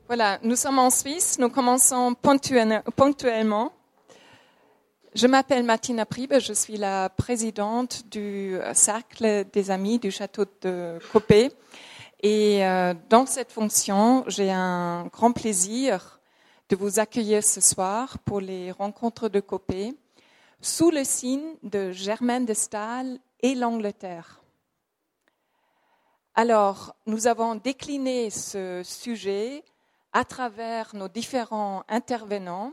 Voilà, nous sommes en Suisse, nous commençons ponctuellement. Je m'appelle Martina Priebe, je suis la présidente du Cercle des Amis du Château de Coppet. Et dans cette fonction, j'ai un grand plaisir de vous accueillir ce soir pour les rencontres de Coppet, sous le signe de Germaine de Staël et l'Angleterre. Alors, nous avons décliné ce sujet à travers nos différents intervenants.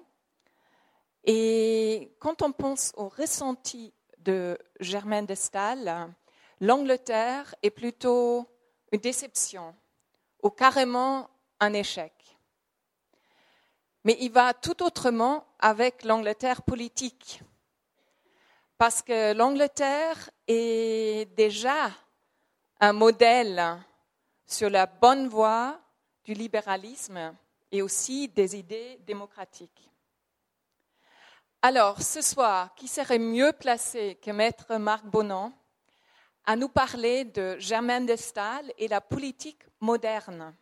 Et quand on pense au ressenti de Germaine de Staël, l'Angleterre est plutôt une déception ou carrément un échec. Mais il va tout autrement avec l'Angleterre politique. Parce que l'Angleterre est déjà un modèle sur la bonne voie du libéralisme et aussi des idées démocratiques. Alors, ce soir, qui serait mieux placé que Maître Marc Bonan à nous parler de Germaine de Staël et la politique moderne?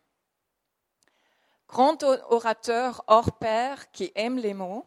Grand orateur hors pair qui aime les mots,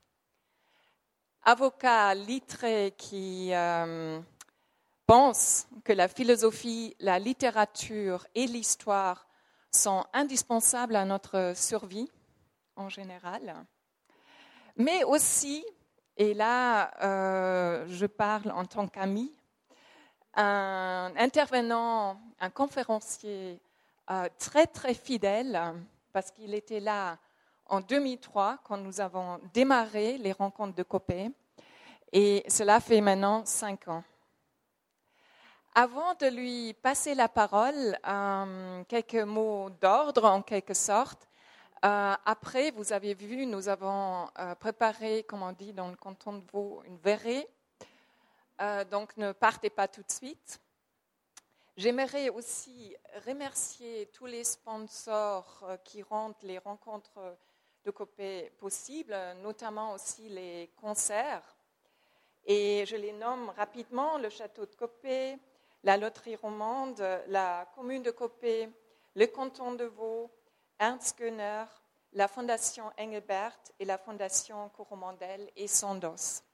avocat lettré qui pense que la philosophie, la littérature et l'histoire sont indispensables à notre survie en général. Mais aussi, et là je parle en tant qu'ami, un intervenant, un conférencier très très fidèle, parce qu'il était là en 2003 quand nous avons démarré les rencontres de Coppet, et cela fait maintenant 5 ans. Avant de lui passer la parole, quelques mots d'ordre en quelque sorte. Après, vous avez vu, nous avons préparé, comme on dit dans le canton de Vaud, une verrée. Donc ne partez pas tout de suite. J'aimerais aussi remercier tous les sponsors qui rendent les rencontres de Coppet possibles, notamment aussi les concerts. Et je les nomme rapidement: le Château de Coppet, la Loterie Romande, la commune de Coppet, le canton de Vaud, Ernst Göhner, la Fondation Engelbert et la Fondation Coromandel et Sandoz.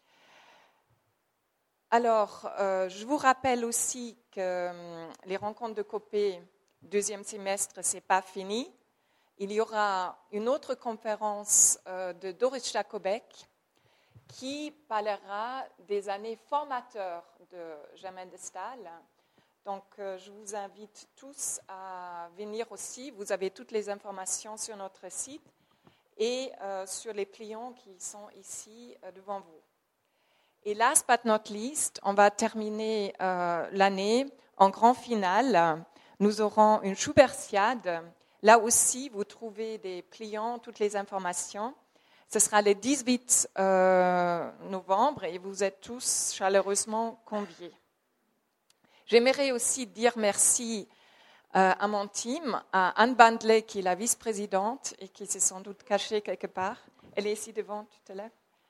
Alors, je vous rappelle aussi que les rencontres de Coppet, deuxième semestre, ce n'est pas fini. Il y aura une autre conférence de Doris Jacobek qui parlera des années formateurs de Germaine de Staël. Donc, je vous invite tous à venir aussi. Vous avez toutes les informations sur notre site et sur les pliants qui sont ici devant vous. Et last but not least, on va terminer l'année en grand finale. Nous aurons une Schubertiade. Là aussi, vous trouvez des pliants, toutes les informations. Ce sera le 18 novembre et vous êtes tous chaleureusement conviés. J'aimerais aussi dire merci à mon team, à Anne Bandley, qui est la vice-présidente et qui s'est sans doute cachée quelque part. Elle est ici devant, tu te lèves.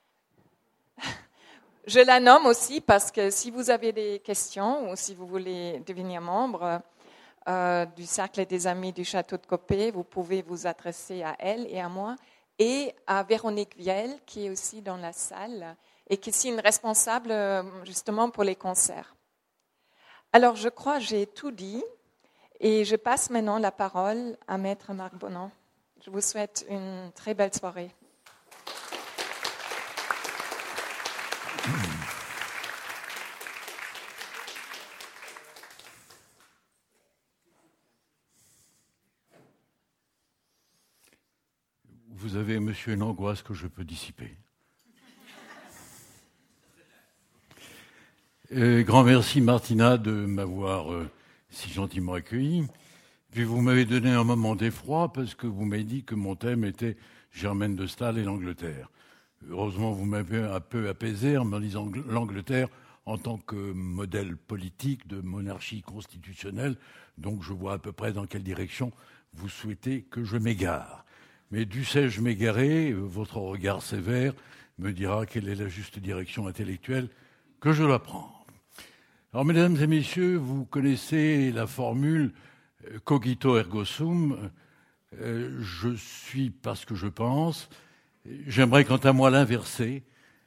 Je la nomme aussi parce que si vous avez des questions ou si vous voulez devenir membre du Cercle des Amis du Château de Coppet, vous pouvez vous adresser à elle et à moi et à Véronique Viel, qui est aussi dans la salle et qui est une responsable justement pour les concerts. Alors, je crois que j'ai tout dit et je passe maintenant la parole à Maître Marc Bonan. Je vous souhaite une très belle soirée. Vous avez, monsieur, une angoisse que je peux dissiper. Grand merci, Martina, de m'avoir si gentiment accueilli. Puis vous m'avez donné un moment d'effroi parce que vous m'avez dit que mon thème était Germaine de Staël et l'Angleterre. Heureusement, vous m'avez un peu apaisé en me disant l'Angleterre en tant que modèle politique de monarchie constitutionnelle. Donc je vois à peu près dans quelle direction vous souhaitez que je m'égare. Mais dussé-je m'égarer, votre regard sévère me dira quelle est la juste direction intellectuelle que je dois prendre. Alors, mesdames et messieurs, vous connaissez la formule cogito ergo sum, Je suis parce que je pense. J'aimerais quant à moi l'inverser.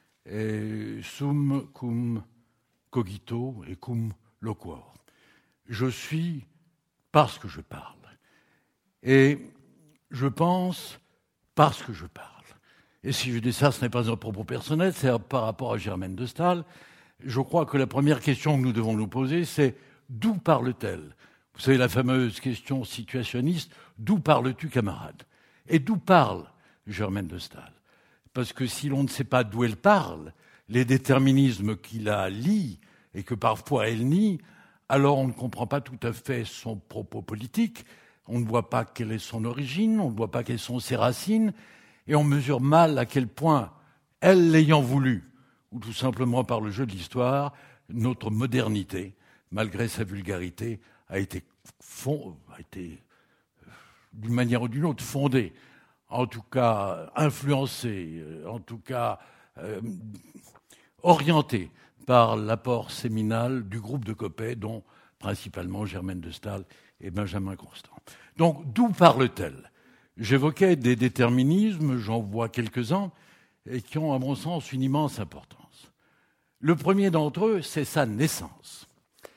Sum cum cogito et cum loquor. Je suis parce que je parle. Et je pense parce que je parle. Et si je dis ça, ce n'est pas un propos personnel, c'est par rapport à Germaine de Staël. Je crois que la première question que nous devons nous poser, c'est d'où parle-t-elle ? Vous savez, la fameuse question situationniste, d'où parles-tu, camarade ? Et d'où parle Germaine de Staël ? Parce que si l'on ne sait pas d'où elle parle, les déterminismes qui la lient et que parfois elle nie, alors on ne comprend pas tout à fait son propos politique, on ne voit pas quelle est son origine, on ne voit pas quelles sont ses racines, et on mesure mal à quel point, elle l'ayant voulu, ou tout simplement par le jeu de l'histoire, notre modernité, malgré sa vulgarité, a été d'une manière ou d'une autre fondée, en tout cas influencée, en tout cas orientée par l'apport séminal du groupe de Coppet, dont principalement Germaine de Staël et Benjamin Constant. Donc, d'où parle-t-elle ? J'évoquais des déterminismes, j'en vois quelques-uns, et qui ont, à mon sens, une immense importance. Le premier d'entre eux, c'est sa naissance.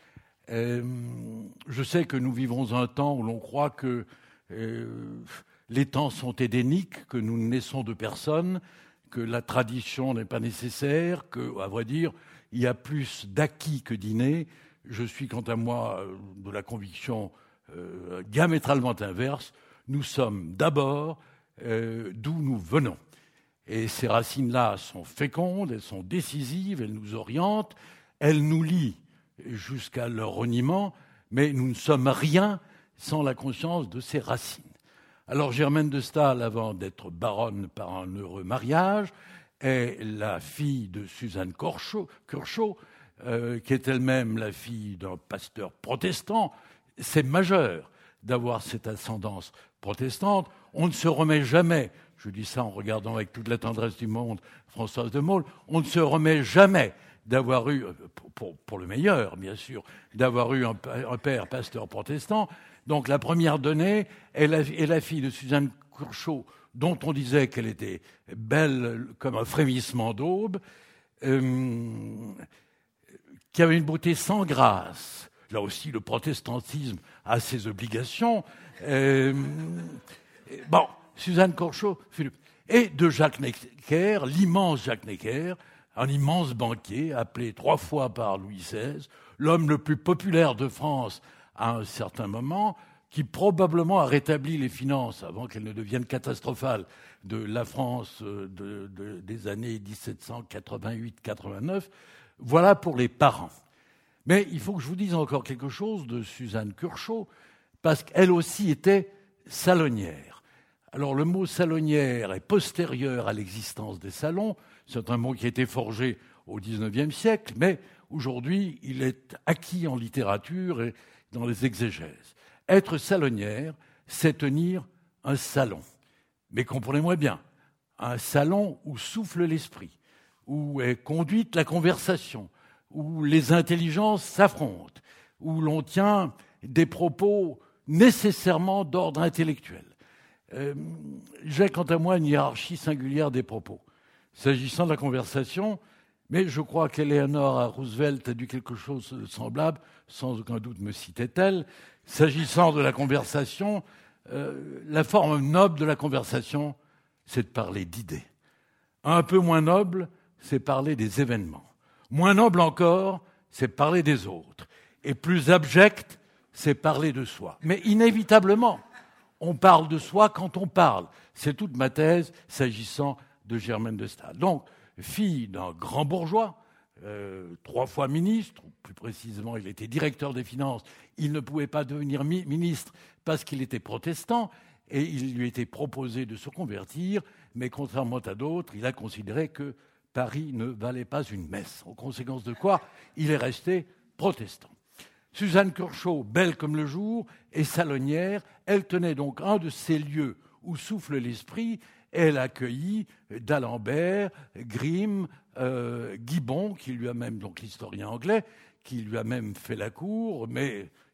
Je sais que nous vivons un temps où l'on croit que les temps sont édéniques, que nous naissons de personne, que la tradition n'est pas nécessaire, que, à vrai dire, il y a plus d'acquis que d'innés. Je suis, quant à moi, de la conviction diamétralement inverse. Nous sommes d'abord d'où nous venons. Et ces racines-là sont fécondes, elles sont décisives, elles nous orientent, elles nous lient jusqu'à leur reniement, mais nous ne sommes rien sans la conscience de ces racines. Alors Germaine de Staël, avant d'être baronne par un heureux mariage, est la fille de Suzanne Curchod, qui est elle-même la fille d'un pasteur protestant. C'est majeur d'avoir cette ascendance protestante. On ne se remet jamais, je dis ça en regardant avec toute la tendresse du monde Françoise de Maulle, on ne se remet jamais d'avoir eu, pour le meilleur bien sûr, d'avoir eu un père pasteur protestant. Donc la première donnée est la fille de Suzanne Curchod, dont on disait qu'elle était belle comme un frémissement d'aube, qui avait une beauté sans grâce. Là aussi, le protestantisme a ses obligations. Suzanne Curchod, et de Jacques Necker, l'immense Jacques Necker, un immense banquier appelé 3 fois par Louis XVI, l'homme le plus populaire de France à un certain moment, qui probablement a rétabli les finances avant qu'elles ne deviennent catastrophales de la France des années 1788-89. Voilà pour les parents. Mais il faut que je vous dise encore quelque chose de Suzanne Curchod, parce qu'elle aussi était salonnière. Alors le mot salonnière est postérieur à l'existence des salons. C'est un mot qui a été forgé au XIXe siècle, mais aujourd'hui, il est acquis en littérature et dans les exégèses. Être salonnière, c'est tenir un salon. Mais comprenez-moi bien, un salon où souffle l'esprit, où est conduite la conversation, où les intelligences s'affrontent, où l'on tient des propos nécessairement d'ordre intellectuel. J'ai, quant à moi, une hiérarchie singulière des propos. S'agissant de la conversation, mais je crois qu'Eleanor Roosevelt a dit quelque chose de semblable, sans aucun doute me citait-elle. S'agissant de la conversation, la forme noble de la conversation, c'est de parler d'idées. Un peu moins noble, c'est parler des événements. Moins noble encore, c'est parler des autres. Et plus abject, c'est parler de soi. Mais inévitablement, on parle de soi quand on parle. C'est toute ma thèse s'agissant de Germaine de Staël. Donc, fille d'un grand bourgeois, 3 fois ministre, ou plus précisément, il était directeur des finances. Il ne pouvait pas devenir ministre parce qu'il était protestant et il lui était proposé de se convertir, mais contrairement à d'autres, il a considéré que Paris ne valait pas une messe, en conséquence de quoi il est resté protestant. Suzanne Curchod, belle comme le jour, et salonnière, elle tenait donc un de ces lieux où souffle l'esprit. Elle accueillit d'Alembert, Grimm, Gibbon, qui lui a même, donc l'historien anglais, qui lui a même fait la cour, mais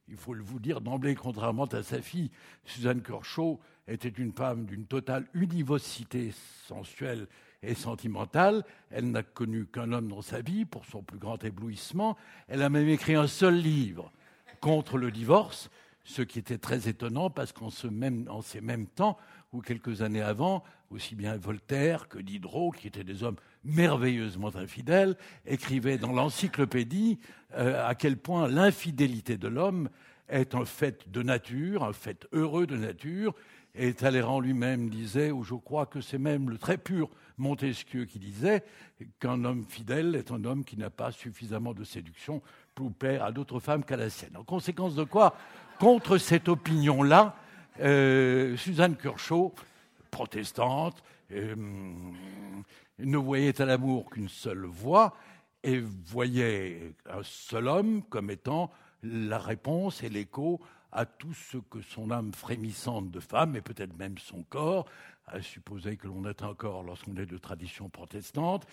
Il faut vous dire d'emblée, contrairement à sa fille, Suzanne Kershaw était une femme d'une totale univocité sensuelle et sentimentale. Elle n'a connu qu'un homme dans sa vie pour son plus grand éblouissement. Elle a même écrit un seul livre contre le divorce, ce qui était très étonnant parce qu'en ces mêmes temps, ou quelques années avant, aussi bien Voltaire que Diderot, qui étaient des hommes merveilleusement infidèles, écrivaient dans l'encyclopédie à quel point l'infidélité de l'homme est un fait de nature, un fait heureux de nature. Et Talleyrand lui-même disait, ou je crois que c'est même le très pur Montesquieu qui disait, qu'un homme fidèle est un homme qui n'a pas suffisamment de séduction pour plaire à d'autres femmes qu'à la sienne. En conséquence de quoi, contre cette opinion-là, Suzanne Kershaw, protestante, ne voyait à l'amour qu'une seule voie et voyait un seul homme comme étant la réponse et l'écho à tout ce que son âme frémissante de femme, et peut-être même son corps, à supposer que l'on est un corps lorsqu'on est de tradition protestante.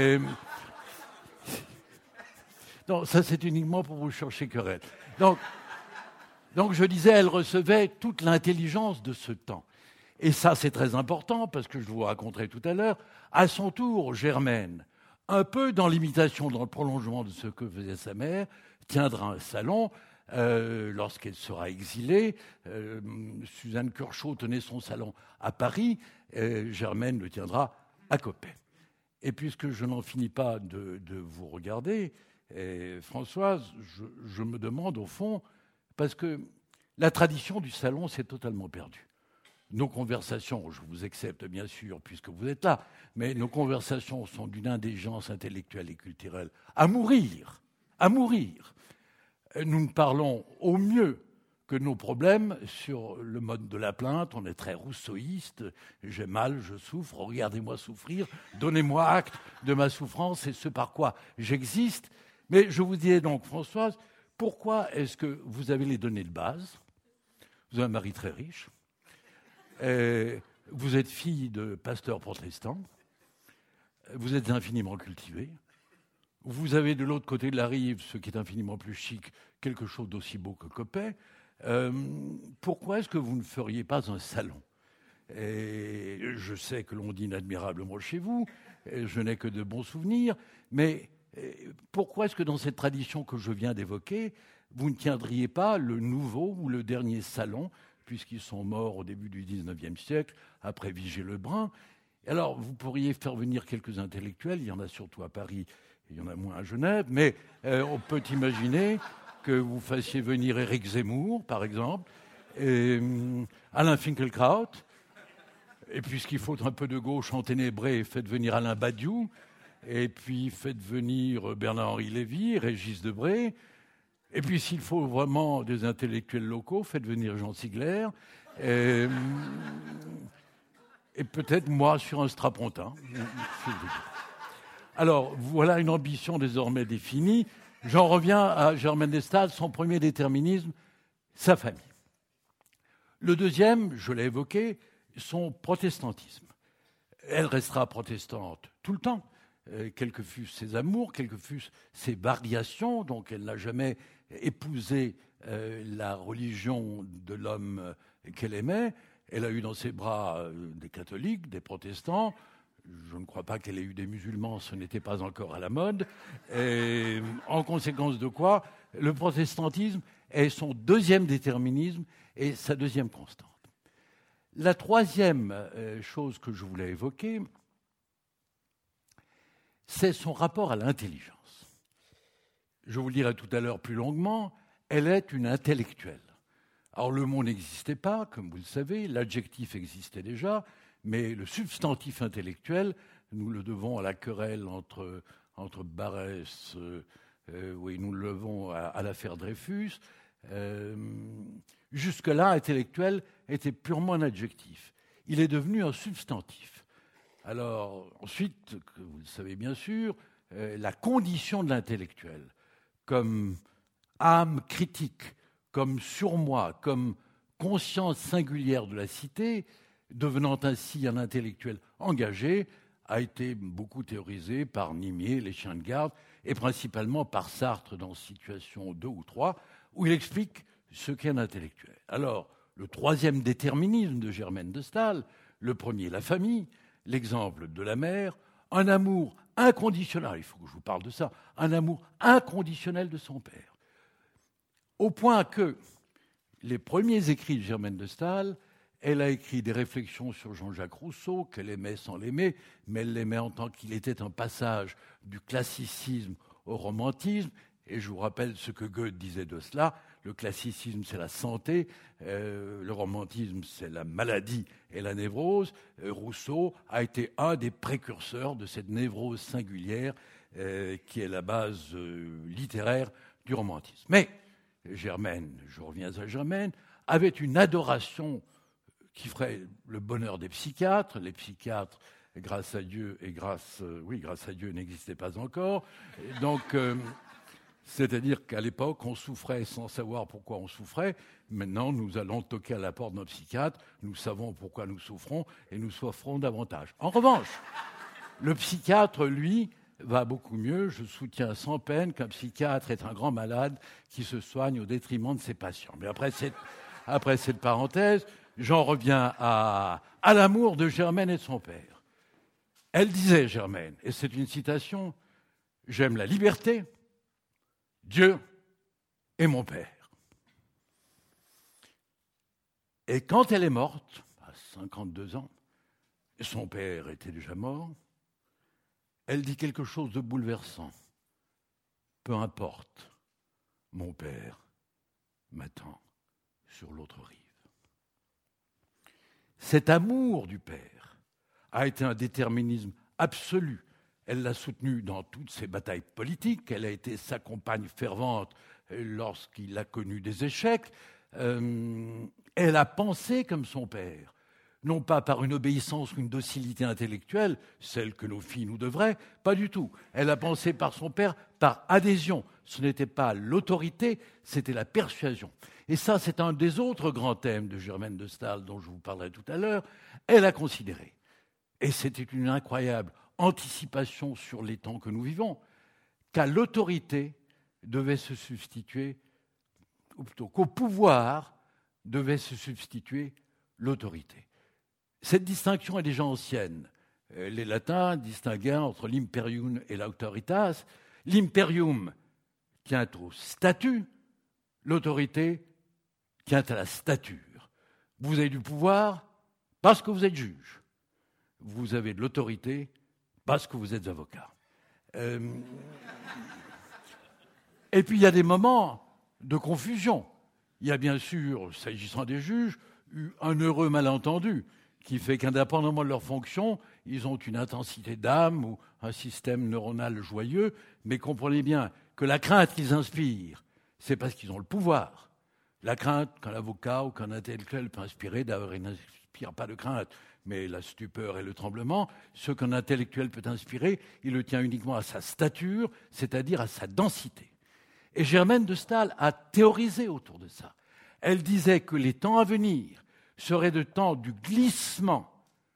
Non, ça c'est uniquement pour vous chercher querelle. Donc je disais, elle recevait toute l'intelligence de ce temps. Et ça c'est très important, parce que je vous raconterai tout à l'heure, à son tour, Germaine, un peu dans l'imitation, dans le prolongement de ce que faisait sa mère, tiendra un salon. Lorsqu'elle sera exilée, Suzanne Kershaw tenait son salon à Paris, Germaine le tiendra à Coppet. Et puisque je n'en finis pas de vous regarder, Françoise, je me demande au fond, parce que la tradition du salon s'est totalement perdue. Nos conversations, je vous accepte bien sûr puisque vous êtes là, mais nos conversations sont d'une indigence intellectuelle et culturelle à mourir, à mourir. Nous ne parlons au mieux que nos problèmes sur le mode de la plainte. On est très rousseauiste. J'ai mal, je souffre, regardez-moi souffrir, donnez-moi acte de ma souffrance et ce par quoi j'existe. Mais je vous disais donc, Françoise, pourquoi est-ce que vous avez les données de base? Vous avez un mari très riche. Vous êtes fille de pasteur protestant. Vous êtes infiniment cultivé. Vous avez de l'autre côté de la rive, ce qui est infiniment plus chic, quelque chose d'aussi beau que Coppet. Pourquoi est-ce que vous ne feriez pas un salon? Et je sais que l'on dîne admirablement chez vous, je n'ai que de bons souvenirs, mais pourquoi est-ce que dans cette tradition que je viens d'évoquer, vous ne tiendriez pas le nouveau ou le dernier salon, puisqu'ils sont morts au début du XIXe siècle, après Vigée-Lebrun? Alors, vous pourriez faire venir quelques intellectuels, il y en a surtout à Paris, il y en a moins à Genève, mais on peut imaginer que vous fassiez venir Éric Zemmour, par exemple, et Alain Finkielkraut, et puisqu'il faut un peu de gauche enténébrée, faites venir Alain Badiou, et puis faites venir Bernard-Henri Lévy, Régis Debray, et puis s'il faut vraiment des intellectuels locaux, faites venir Jean Sigler, et peut-être moi sur un strapontin. Alors, voilà une ambition désormais définie. J'en reviens à Germaine de Staël, son premier déterminisme, sa famille. Le deuxième, je l'ai évoqué, son protestantisme. Elle restera protestante tout le temps, quels que fussent ses amours, quelles que fussent ses variations, donc elle n'a jamais épousé la religion de l'homme qu'elle aimait. Elle a eu dans ses bras des catholiques, des protestants. Je ne crois pas qu'elle ait eu des musulmans, ce n'était pas encore à la mode. Et en conséquence de quoi, le protestantisme est son deuxième déterminisme et sa deuxième constante. La troisième chose que je voulais évoquer, c'est son rapport à l'intelligence. Je vous le dirai tout à l'heure plus longuement, elle est une intellectuelle. Alors le mot n'existait pas, comme vous le savez, l'adjectif existait déjà, mais le substantif intellectuel, nous le devons à la querelle entre Barrès, oui, nous le devons à l'affaire Dreyfus. Jusque-là, intellectuel était purement un adjectif. Il est devenu un substantif. Alors, ensuite, vous le savez bien sûr, la condition de l'intellectuel, comme âme critique, comme surmoi, comme conscience singulière de la cité, devenant ainsi un intellectuel engagé, a été beaucoup théorisé par Nimier, les chiens de garde, et principalement par Sartre dans Situation 2 ou 3, où il explique ce qu'est un intellectuel. Alors, le troisième déterminisme de Germaine de Staël, le premier, la famille, l'exemple de la mère, un amour inconditionnel, il faut que je vous parle de ça, un amour inconditionnel de son père. Au point que les premiers écrits de Germaine de Staël, elle a écrit des réflexions sur Jean-Jacques Rousseau, qu'elle aimait sans l'aimer, mais elle l'aimait en tant qu'il était un passage du classicisme au romantisme. Et je vous rappelle ce que Goethe disait de cela. Le classicisme, c'est la santé. Le romantisme, c'est la maladie et la névrose. Rousseau a été un des précurseurs de cette névrose singulière qui est la base littéraire du romantisme. Mais Germaine, je reviens à Germaine, avait une adoration qui ferait le bonheur des psychiatres. Les psychiatres, grâce à Dieu, grâce à Dieu, n'existaient pas encore. Donc, c'est-à-dire qu'à l'époque, on souffrait sans savoir pourquoi on souffrait. Maintenant, nous allons toquer à la porte de notre psychiatre. Nous savons pourquoi nous souffrons et nous souffrons davantage. En revanche, le psychiatre, lui, va beaucoup mieux. Je soutiens sans peine qu'un psychiatre est un grand malade qui se soigne au détriment de ses patients. Mais après cette parenthèse, j'en reviens à l'amour de Germaine et de son père. Elle disait, Germaine, et c'est une citation, « J'aime la liberté, Dieu et mon père. » Et quand elle est morte, à 52 ans, et son père était déjà mort, elle dit quelque chose de bouleversant. « Peu importe, mon père m'attend sur l'autre rive. » Cet amour du père a été un déterminisme absolu. Elle l'a soutenu dans toutes ses batailles politiques. Elle a été sa compagne fervente lorsqu'il a connu des échecs. Elle a pensé comme son père, non pas par une obéissance ou une docilité intellectuelle, celle que nos filles nous devraient, pas du tout. Elle a pensé par son père, par adhésion. Ce n'était pas l'autorité, c'était la persuasion. Et ça, c'est un des autres grands thèmes de Germaine de Staël dont je vous parlerai tout à l'heure. Elle a considéré, et c'était une incroyable anticipation sur les temps que nous vivons, qu'à l'autorité devait se substituer, ou plutôt qu'au pouvoir devait se substituer l'autorité. Cette distinction est déjà ancienne. Les latins distinguaient entre l'imperium et l'autoritas. L'imperium tient au statut, l'autorité tient à la stature. Vous avez du pouvoir parce que vous êtes juge. Vous avez de l'autorité parce que vous êtes avocat. Et puis il y a des moments de confusion. Il y a bien sûr, s'agissant des juges, eu un heureux malentendu qui fait qu'indépendamment de leur fonction, ils ont une intensité d'âme ou un système neuronal joyeux, mais comprenez bien que la crainte qu'ils inspirent, c'est parce qu'ils ont le pouvoir. La crainte qu'un avocat ou qu'un intellectuel peut inspirer, d'ailleurs il n'inspire pas de crainte, mais la stupeur et le tremblement, ce qu'un intellectuel peut inspirer, il le tient uniquement à sa stature, c'est-à-dire à sa densité. Et Germaine de Staël a théorisé autour de ça. Elle disait que les temps à venir seraient de temps du glissement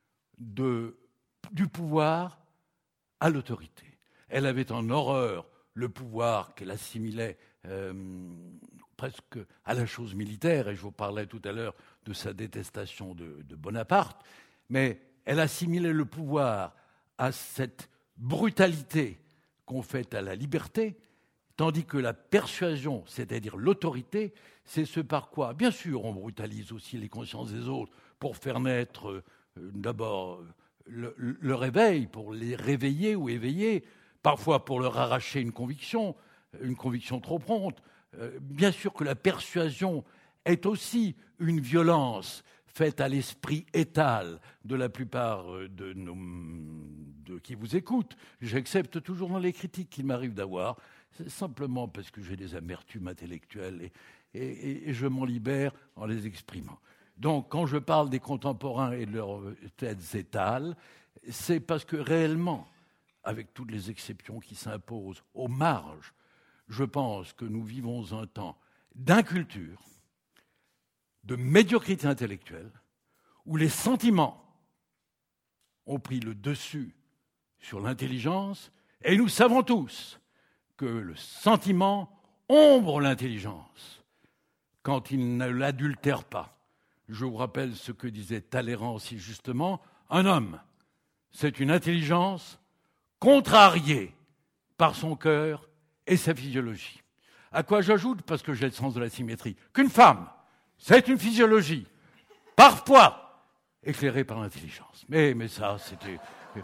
du pouvoir à l'autorité. Elle avait en horreur le pouvoir qu'elle assimilait presque à la chose militaire, et je vous parlais tout à l'heure de sa détestation de Bonaparte, mais elle assimilait le pouvoir à cette brutalité qu'on fait à la liberté, tandis que la persuasion, c'est-à-dire l'autorité, c'est ce par quoi, bien sûr, on brutalise aussi les consciences des autres pour faire naître d'abord le réveil, pour les réveiller ou éveiller, parfois pour leur arracher une conviction trop prompte. Bien sûr que la persuasion est aussi une violence faite à l'esprit étal de la plupart de qui vous écoutent. J'accepte toujours dans les critiques qu'il m'arrive d'avoir, c'est simplement parce que j'ai des amertumes intellectuelles et je m'en libère en les exprimant. Donc, quand je parle des contemporains et de leurs têtes étales, c'est parce que réellement, avec toutes les exceptions qui s'imposent aux marges, je pense que nous vivons un temps d'inculture, de médiocrité intellectuelle, où les sentiments ont pris le dessus sur l'intelligence, et nous savons tous que le sentiment ombre l'intelligence, quand il ne l'adultère pas. Je vous rappelle ce que disait Talleyrand si justement, un homme, c'est une intelligence contrariée par son cœur et sa physiologie. À quoi j'ajoute, parce que j'ai le sens de la symétrie, qu'une femme, c'est une physiologie, parfois éclairée par l'intelligence. Mais ça, c'était...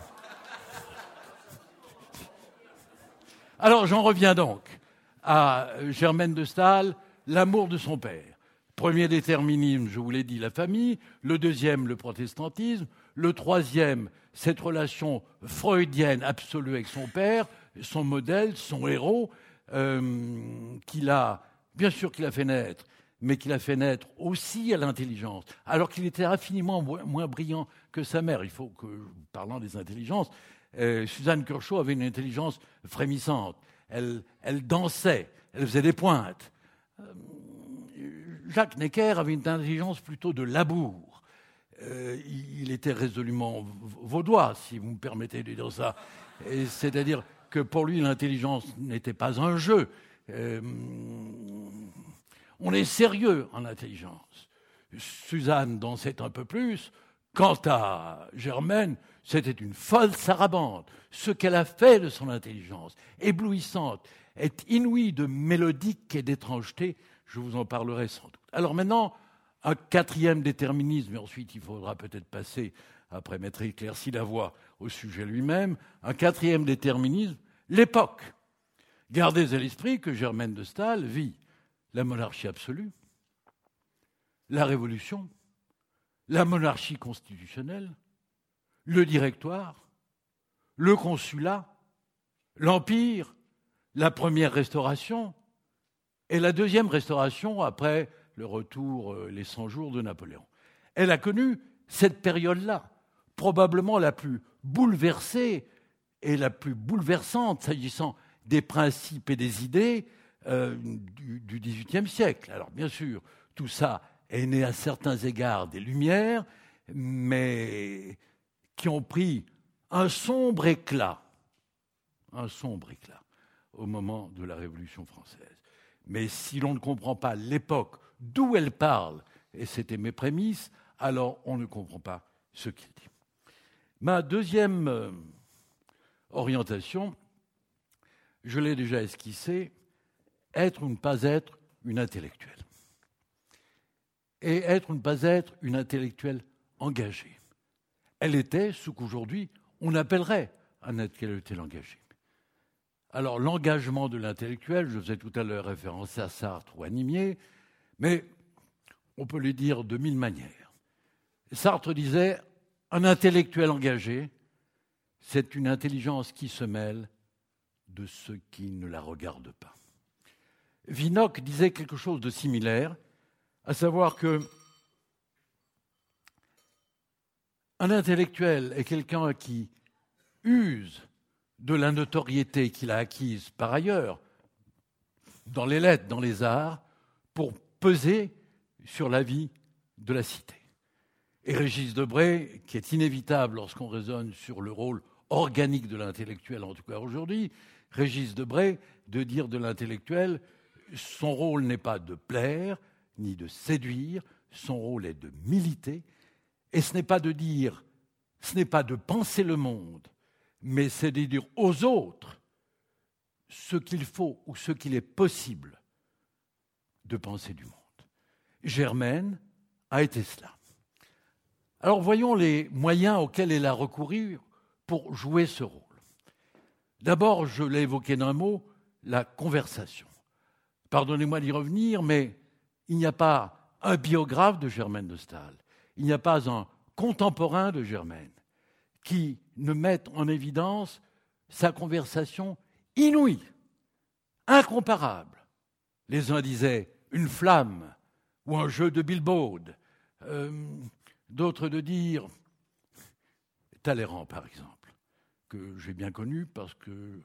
Alors, j'en reviens donc à Germaine de Staël, l'amour de son père. Premier déterminisme, je vous l'ai dit, la famille. Le deuxième, le protestantisme. Le troisième, cette relation freudienne absolue avec son père, son modèle, son héros, bien sûr qu'il a fait naître, mais qu'il a fait naître aussi à l'intelligence, alors qu'il était infiniment moins brillant que sa mère. Il faut que, parlant des intelligences, Suzanne Curchod avait une intelligence frémissante. Elle dansait, elle faisait des pointes. Jacques Necker avait une intelligence plutôt de labour. Il était résolument vaudois, si vous me permettez de dire ça. C'est-à-dire que pour lui, l'intelligence n'était pas un jeu. On est sérieux en intelligence. Suzanne dansait un peu plus. Quant à Germaine, c'était une folle sarabande. Ce qu'elle a fait de son intelligence, éblouissante, est inouïe de mélodique et d'étrangeté. Je vous en parlerai sans doute. Alors maintenant, un quatrième déterminisme, et ensuite il faudra peut-être passer, après m'être éclairci la voie, au sujet lui-même, un quatrième déterminisme, l'époque. Gardez à l'esprit que Germaine de Staël vit la monarchie absolue, la Révolution, la monarchie constitutionnelle, le directoire, le consulat, l'Empire, la première restauration et la deuxième restauration après le retour, les 100 jours de Napoléon. Elle a connu cette période-là, probablement la plus bouleversée et la plus bouleversante s'agissant des principes et des idées du XVIIIe siècle. Alors bien sûr, tout ça est né à certains égards des Lumières, mais qui ont pris un sombre éclat au moment de la Révolution française. Mais si l'on ne comprend pas l'époque d'où elle parle, et c'était mes prémices, alors on ne comprend pas ce qu'il dit. Ma deuxième orientation, je l'ai déjà esquissée, être ou ne pas être une intellectuelle. Et être ou ne pas être une intellectuelle engagée. Elle était ce qu'aujourd'hui on appellerait un intellectuel engagé. Alors l'engagement de l'intellectuel, je faisais tout à l'heure référence à Sartre ou à Nimier, mais on peut le dire de mille manières. Sartre disait « un intellectuel engagé, c'est une intelligence qui se mêle de ceux qui ne la regardent pas ». Vinocq disait quelque chose de similaire, à savoir que un intellectuel est quelqu'un qui use de la notoriété qu'il a acquise par ailleurs, dans les lettres, dans les arts, pour peser sur la vie de la cité. Et Régis Debray, qui est inévitable lorsqu'on raisonne sur le rôle organique de l'intellectuel, en tout cas aujourd'hui, Régis Debray, de dire de l'intellectuel, son rôle n'est pas de plaire, ni de séduire, son rôle est de militer, et ce n'est pas de dire, ce n'est pas de penser le monde, mais c'est de dire aux autres ce qu'il faut ou ce qu'il est possible de penser du monde. Germaine a été cela. Alors voyons les moyens auxquels elle a recouru pour jouer ce rôle. D'abord, je l'ai évoqué d'un mot, la conversation. Pardonnez-moi d'y revenir, mais il n'y a pas un biographe de Germaine de Staël, il n'y a pas un contemporain de Germaine qui ne mette en évidence sa conversation inouïe, incomparable. Les uns disaient une flamme ou un jeu de Bilbaude, d'autres de dire Talleyrand, par exemple, que j'ai bien connu parce que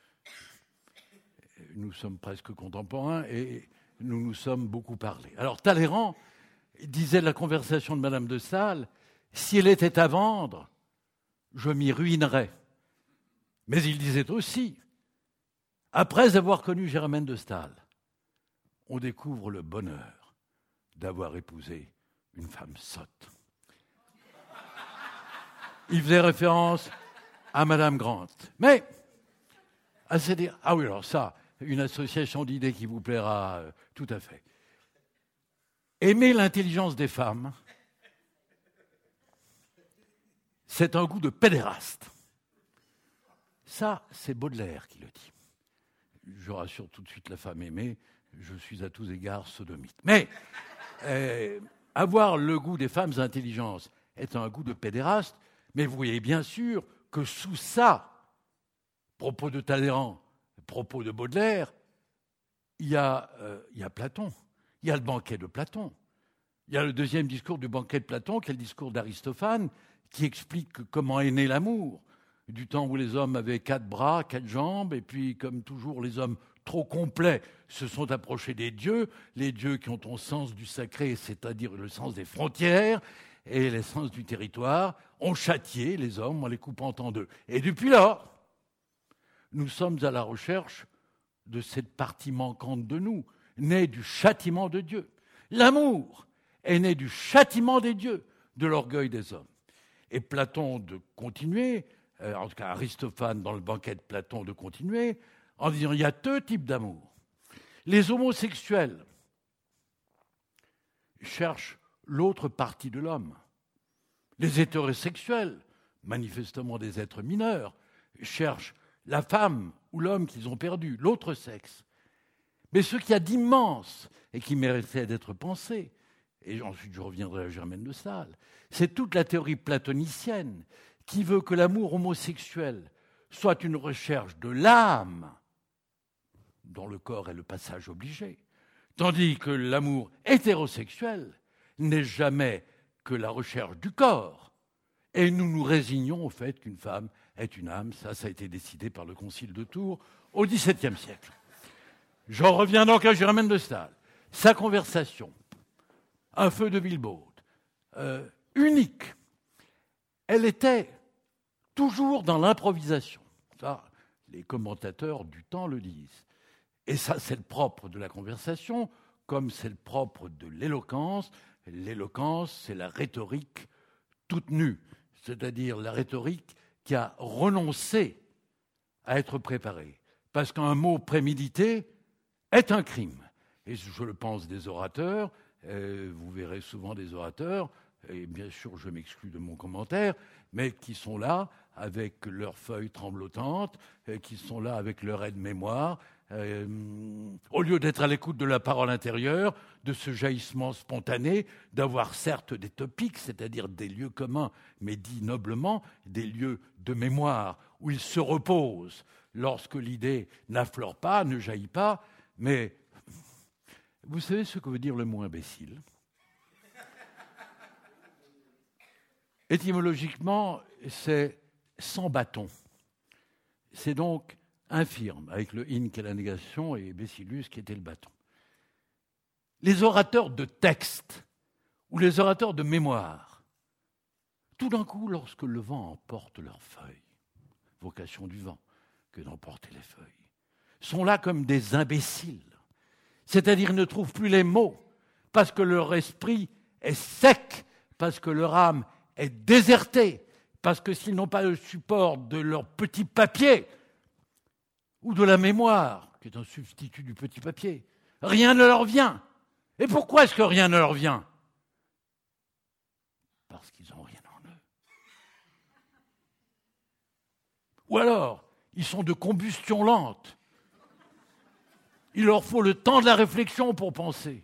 nous sommes presque contemporains et nous nous sommes beaucoup parlé. Alors Talleyrand disait de la conversation de Madame de Staël, si elle était à vendre, je m'y ruinerais. Mais il disait aussi, après avoir connu Germaine de Staël, on découvre le bonheur d'avoir épousé une femme sotte. Il faisait référence à Madame Grant. Mais, assez dire, ah oui, alors ça, une association d'idées qui vous plaira tout à fait. Aimer l'intelligence des femmes, c'est un goût de pédéraste. Ça, c'est Baudelaire qui le dit. Je rassure tout de suite la femme aimée, je suis à tous égards sodomite. Mais avoir le goût des femmes intelligentes est un goût de pédéraste, mais vous voyez bien sûr que sous ça, propos de Talleyrand, propos de Baudelaire, il y a Platon, il y a le banquet de Platon. Il y a le deuxième discours du banquet de Platon, qui est le discours d'Aristophane, qui explique comment est né l'amour. Du temps où les hommes avaient 4 bras, 4 jambes, et puis, comme toujours, les hommes trop complets se sont approchés des dieux, les dieux qui ont un sens du sacré, c'est-à-dire le sens des frontières, et le sens du territoire, ont châtié les hommes en les coupant en deux. Et depuis là, nous sommes à la recherche de cette partie manquante de nous, née du châtiment de Dieu. L'amour est né du châtiment des dieux, de l'orgueil des hommes. Et Platon de continuer, en tout cas Aristophane dans le banquet de Platon de continuer, en disant il y a 2 types d'amour. Les homosexuels cherchent l'autre partie de l'homme. Les hétérosexuels, manifestement des êtres mineurs, cherchent la femme ou l'homme qu'ils ont perdu, l'autre sexe. Mais ce qu'il y a d'immense et qui méritait d'être pensé, et ensuite je reviendrai à Germaine de Staël, c'est toute la théorie platonicienne qui veut que l'amour homosexuel soit une recherche de l'âme, dont le corps est le passage obligé, tandis que l'amour hétérosexuel n'est jamais que la recherche du corps. Et nous nous résignons au fait qu'une femme est une âme. Ça a été décidé par le Concile de Tours au XVIIe siècle. J'en reviens donc à Germaine de Staël. Sa conversation, un feu de Vilbaud, unique. Elle était toujours dans l'improvisation. Ça, les commentateurs du temps le disent. Et ça, c'est le propre de la conversation, comme c'est le propre de l'éloquence. L'éloquence, c'est la rhétorique toute nue, c'est-à-dire la rhétorique qui a renoncé à être préparée. Parce qu'un mot prémédité est un crime. Et je le pense des orateurs, vous verrez souvent des orateurs, et bien sûr je m'exclus de mon commentaire, mais qui sont là avec leurs feuilles tremblotantes, qui sont là avec leur aide-mémoire, au lieu d'être à l'écoute de la parole intérieure, de ce jaillissement spontané, d'avoir certes des topics, c'est-à-dire des lieux communs, mais dits noblement, des lieux de mémoire où ils se reposent lorsque l'idée n'affleure pas, ne jaillit pas, mais vous savez ce que veut dire le mot imbécile ? Étymologiquement, c'est sans bâton. C'est donc infirme, avec le in qui est la négation et bacillus qui était le bâton. Les orateurs de texte ou les orateurs de mémoire, tout d'un coup, lorsque le vent emporte leurs feuilles, vocation du vent que d'emporter les feuilles, sont là comme des imbéciles. C'est-à-dire, ils ne trouvent plus les mots, parce que leur esprit est sec, parce que leur âme est désertée, parce que s'ils n'ont pas le support de leur petit papier, ou de la mémoire, qui est un substitut du petit papier, rien ne leur vient. Et pourquoi est-ce que rien ne leur vient ? Parce qu'ils n'ont rien en eux. Ou alors, ils sont de combustion lente. Il leur faut le temps de la réflexion pour penser.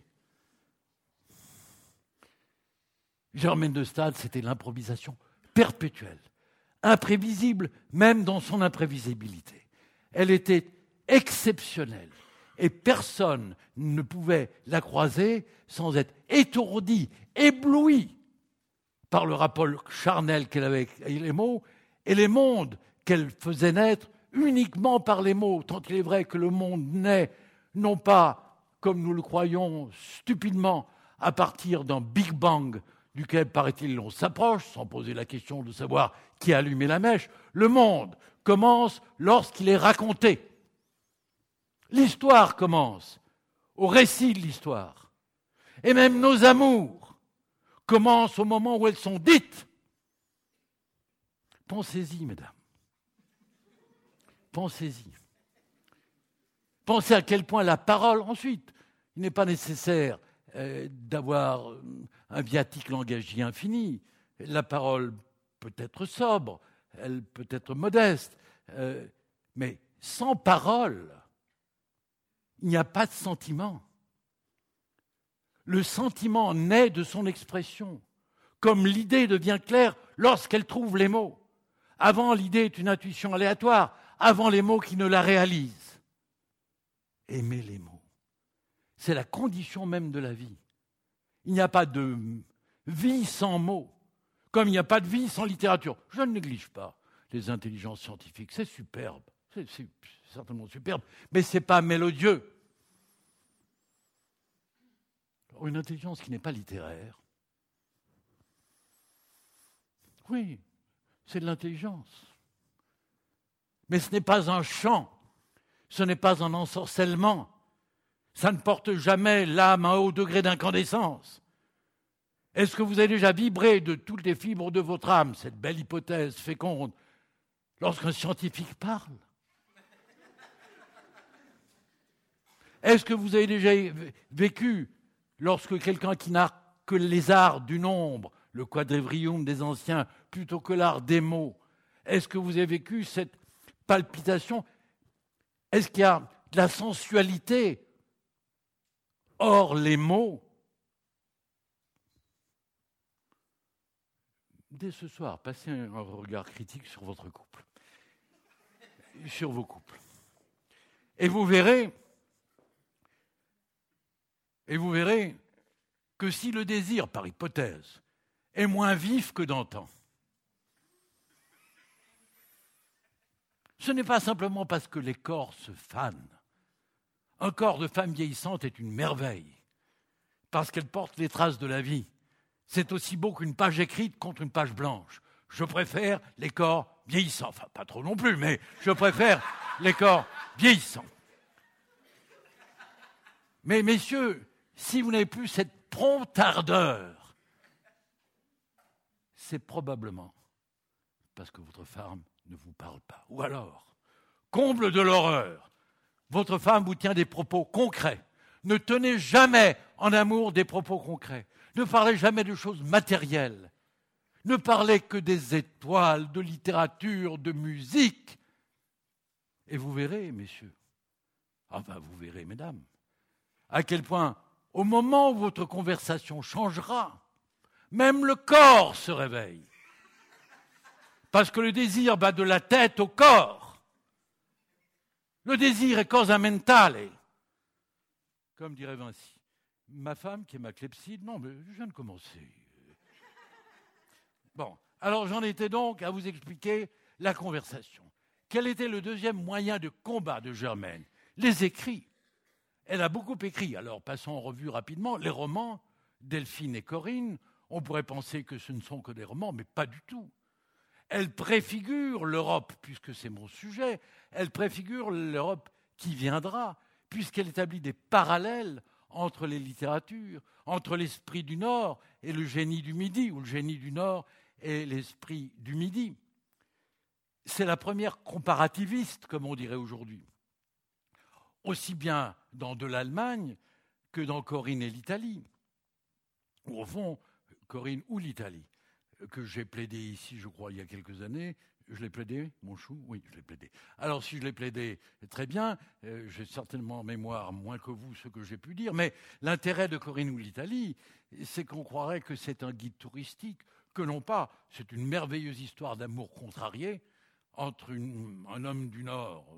Germaine de Staël, c'était l'improvisation perpétuelle, imprévisible même dans son imprévisibilité. Elle était exceptionnelle et personne ne pouvait la croiser sans être étourdi, ébloui par le rapport charnel qu'elle avait avec les mots et les mondes qu'elle faisait naître uniquement par les mots, tant il est vrai que le monde naît non pas, comme nous le croyons stupidement, à partir d'un Big Bang duquel, paraît-il, on s'approche, sans poser la question de savoir qui a allumé la mèche. Le monde commence lorsqu'il est raconté. L'histoire commence au récit de l'histoire. Et même nos amours commencent au moment où elles sont dites. Pensez-y, mesdames. Pensez-y. Pensez à quel point la parole, ensuite, il n'est pas nécessaire d'avoir un viatique langagier infini. La parole peut être sobre, elle peut être modeste, mais sans parole, il n'y a pas de sentiment. Le sentiment naît de son expression, comme l'idée devient claire lorsqu'elle trouve les mots. Avant, l'idée est une intuition aléatoire, avant les mots qui ne la réalisent. Aimer les mots, c'est la condition même de la vie. Il n'y a pas de vie sans mots, comme il n'y a pas de vie sans littérature. Je ne néglige pas les intelligences scientifiques, c'est superbe, c'est certainement superbe, mais ce n'est pas mélodieux. Alors, une intelligence qui n'est pas littéraire, oui, c'est de l'intelligence. Mais ce n'est pas un chant, ce n'est pas un ensorcellement, ça ne porte jamais l'âme à un haut degré d'incandescence. Est-ce que vous avez déjà vibré de toutes les fibres de votre âme, cette belle hypothèse féconde, lorsqu'un scientifique parle? Est-ce que vous avez déjà vécu lorsque quelqu'un qui n'a que les arts du nombre, le quadrivium des anciens, plutôt que l'art des mots, est-ce que vous avez vécu cette palpitation? Est-ce qu'il y a de la sensualité hors les mots? Dès ce soir, passez un regard critique sur votre couple, sur vos couples. Et vous verrez que si le désir, par hypothèse, est moins vif que d'antan, ce n'est pas simplement parce que les corps se fanent. Un corps de femme vieillissante est une merveille, parce qu'elle porte les traces de la vie. C'est aussi beau qu'une page écrite contre une page blanche. Je préfère les corps vieillissants. Enfin, pas trop non plus, mais je préfère les corps vieillissants. Mais messieurs, si vous n'avez plus cette prompte ardeur, c'est probablement parce que votre femme ne vous parle pas. Ou alors, comble de l'horreur, votre femme vous tient des propos concrets. Ne tenez jamais en amour des propos concrets. Ne parlez jamais de choses matérielles. Ne parlez que des étoiles, de littérature, de musique. Et vous verrez, messieurs, vous verrez, mesdames, à quel point, au moment où votre conversation changera, même le corps se réveille. Parce que le désir va de la tête au corps. Le désir est cosa mentale, comme dirait Vinci. Ma femme, qui est ma clepsydre, non, mais je viens de commencer. Bon, alors j'en étais donc à vous expliquer la conversation. Quel était le deuxième moyen de combat de Germaine? Les écrits. Elle a beaucoup écrit. Alors, passons en revue rapidement. Les romans, Delphine et Corinne, on pourrait penser que ce ne sont que des romans, mais pas du tout. Elle préfigure l'Europe, puisque c'est mon sujet, elle préfigure l'Europe qui viendra, puisqu'elle établit des parallèles entre les littératures, entre l'esprit du Nord et le génie du Midi, ou le génie du Nord et l'esprit du Midi. C'est la première comparativiste, comme on dirait aujourd'hui. Aussi bien dans de l'Allemagne que dans Corinne et l'Italie. Ou au fond, Corinne ou l'Italie, que j'ai plaidé ici, je crois, il y a quelques années. Je l'ai plaidé, mon chou? Oui, je l'ai plaidé. Alors, si je l'ai plaidé, très bien. J'ai certainement en mémoire moins que vous ce que j'ai pu dire. Mais l'intérêt de Corinne ou l'Italie, c'est qu'on croirait que c'est un guide touristique, que non pas. C'est une merveilleuse histoire d'amour contrarié entre un homme du Nord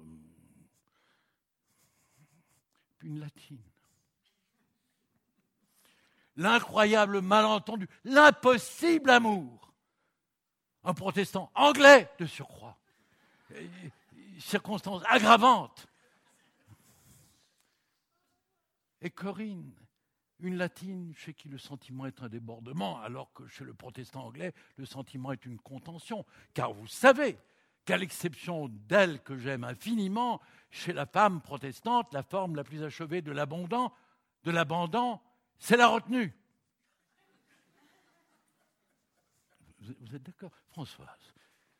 puis une latine. L'incroyable malentendu, l'impossible amour. Un protestant anglais de surcroît. Circonstance aggravante. Et Corinne, une latine chez qui le sentiment est un débordement, alors que chez le protestant anglais, le sentiment est une contention. Car vous savez qu'à l'exception d'elle que j'aime infiniment, chez la femme protestante, la forme la plus achevée de l'abandon, c'est la retenue. Vous êtes d'accord, Françoise?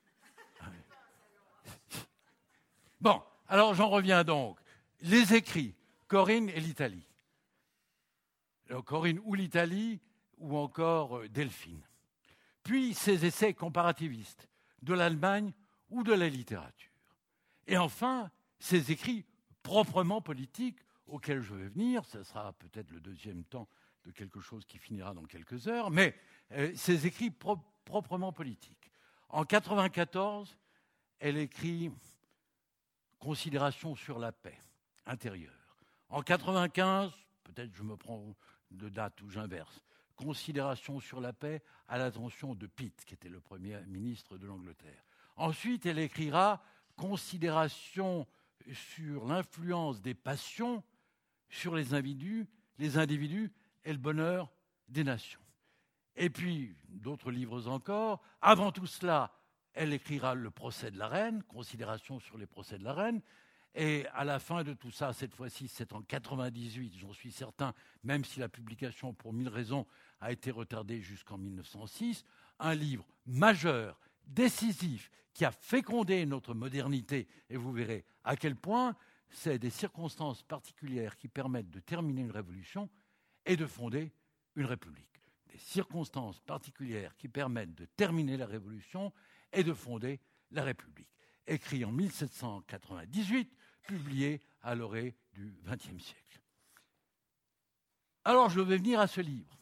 Bon, alors j'en reviens donc. Les écrits, Corinne et l'Italie. Alors, Corinne ou l'Italie, ou encore Delphine. Puis ses essais comparativistes de l'Allemagne ou de la littérature. Et enfin, ses écrits proprement politiques, auxquels je vais venir. Ce sera peut-être le deuxième temps de quelque chose qui finira dans quelques heures, mais ses écrits proprement politiques. En 1994, elle écrit Considérations sur la paix intérieure. En 1995, peut-être je me prends de date où j'inverse, Considérations sur la paix à l'attention de Pitt, qui était le Premier ministre de l'Angleterre. Ensuite, elle écrira Considérations sur l'influence des passions sur les individus et le bonheur des nations. Et puis, d'autres livres encore. Avant tout cela, elle écrira Le procès de la reine, Considérations sur les procès de la reine. Et à la fin de tout ça, cette fois-ci, c'est en 1998, j'en suis certain, même si la publication, pour 1000 raisons, a été retardée jusqu'en 1906, un livre majeur, décisif, qui a fécondé notre modernité, et vous verrez à quel point c'est des circonstances particulières qui permettent de terminer une révolution et de fonder une république. Des circonstances particulières qui permettent de terminer la révolution et de fonder la république. Écrit en 1798, publié à l'orée du XXe siècle. Alors je vais venir à ce livre.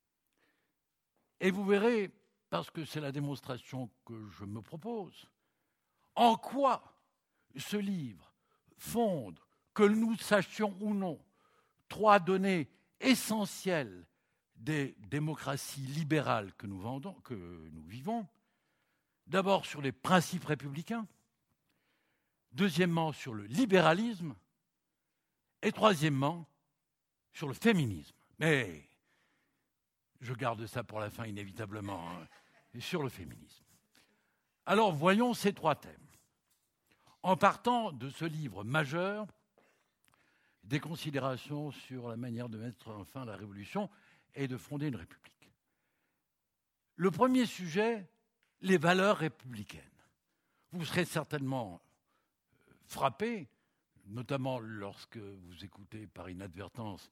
Et vous verrez, parce que c'est la démonstration que je me propose, en quoi ce livre fonde, que nous sachions ou non, 3 données essentielles des démocraties libérales que nous vivons. D'abord sur les principes républicains, deuxièmement sur le libéralisme, et troisièmement sur le féminisme. Mais je garde ça pour la fin inévitablement, et sur le féminisme. Alors voyons ces 3 thèmes. En partant de ce livre majeur, des considérations sur la manière de mettre en fin à la Révolution et de fonder une république. Le premier sujet, les valeurs républicaines. Vous serez certainement frappé, notamment lorsque vous écoutez par inadvertance,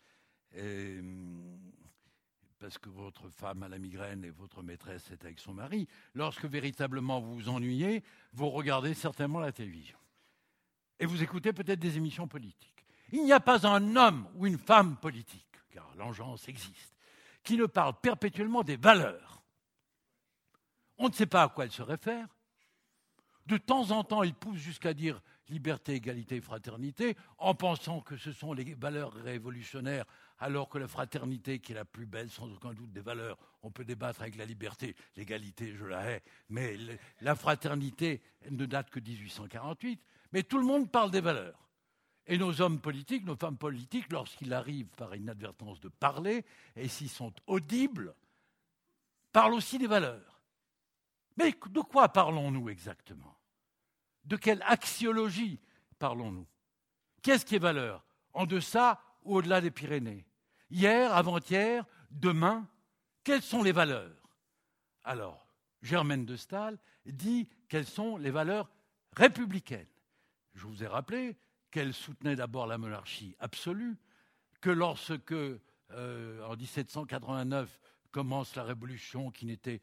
parce que votre femme a la migraine et votre maîtresse est avec son mari, lorsque véritablement vous vous ennuyez, vous regardez certainement la télévision. Et vous écoutez peut-être des émissions politiques. Il n'y a pas un homme ou une femme politique, car l'engeance existe, qui ne parle perpétuellement des valeurs. On ne sait pas à quoi elles se réfèrent. De temps en temps, ils poussent jusqu'à dire liberté, égalité, fraternité, en pensant que ce sont les valeurs révolutionnaires, alors que la fraternité, qui est la plus belle, sans aucun doute, des valeurs, on peut débattre avec la liberté, l'égalité, je la hais, mais la fraternité ne date que de 1848, mais tout le monde parle des valeurs. Et nos hommes politiques, nos femmes politiques, lorsqu'il arrive par inadvertance de parler, et s'ils sont audibles, parlent aussi des valeurs. Mais de quoi parlons-nous exactement ? De quelle axiologie parlons-nous ? Qu'est-ce qui est valeur ? En deçà ou au-delà des Pyrénées ? Hier, avant-hier, demain, quelles sont les valeurs ? Alors, Germaine de Staël dit quelles sont les valeurs républicaines. Je vous ai rappelé qu'elle soutenait d'abord la monarchie absolue, que lorsque, en 1789, commence la Révolution qui n'était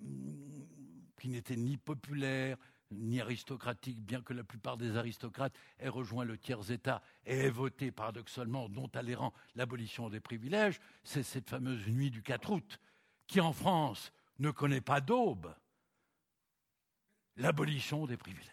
ni populaire, ni aristocratique, bien que la plupart des aristocrates aient rejoint le tiers-État et aient voté paradoxalement, dont Talleyrand, l'abolition des privilèges, c'est cette fameuse nuit du 4 août, qui en France ne connaît pas d'aube, l'abolition des privilèges.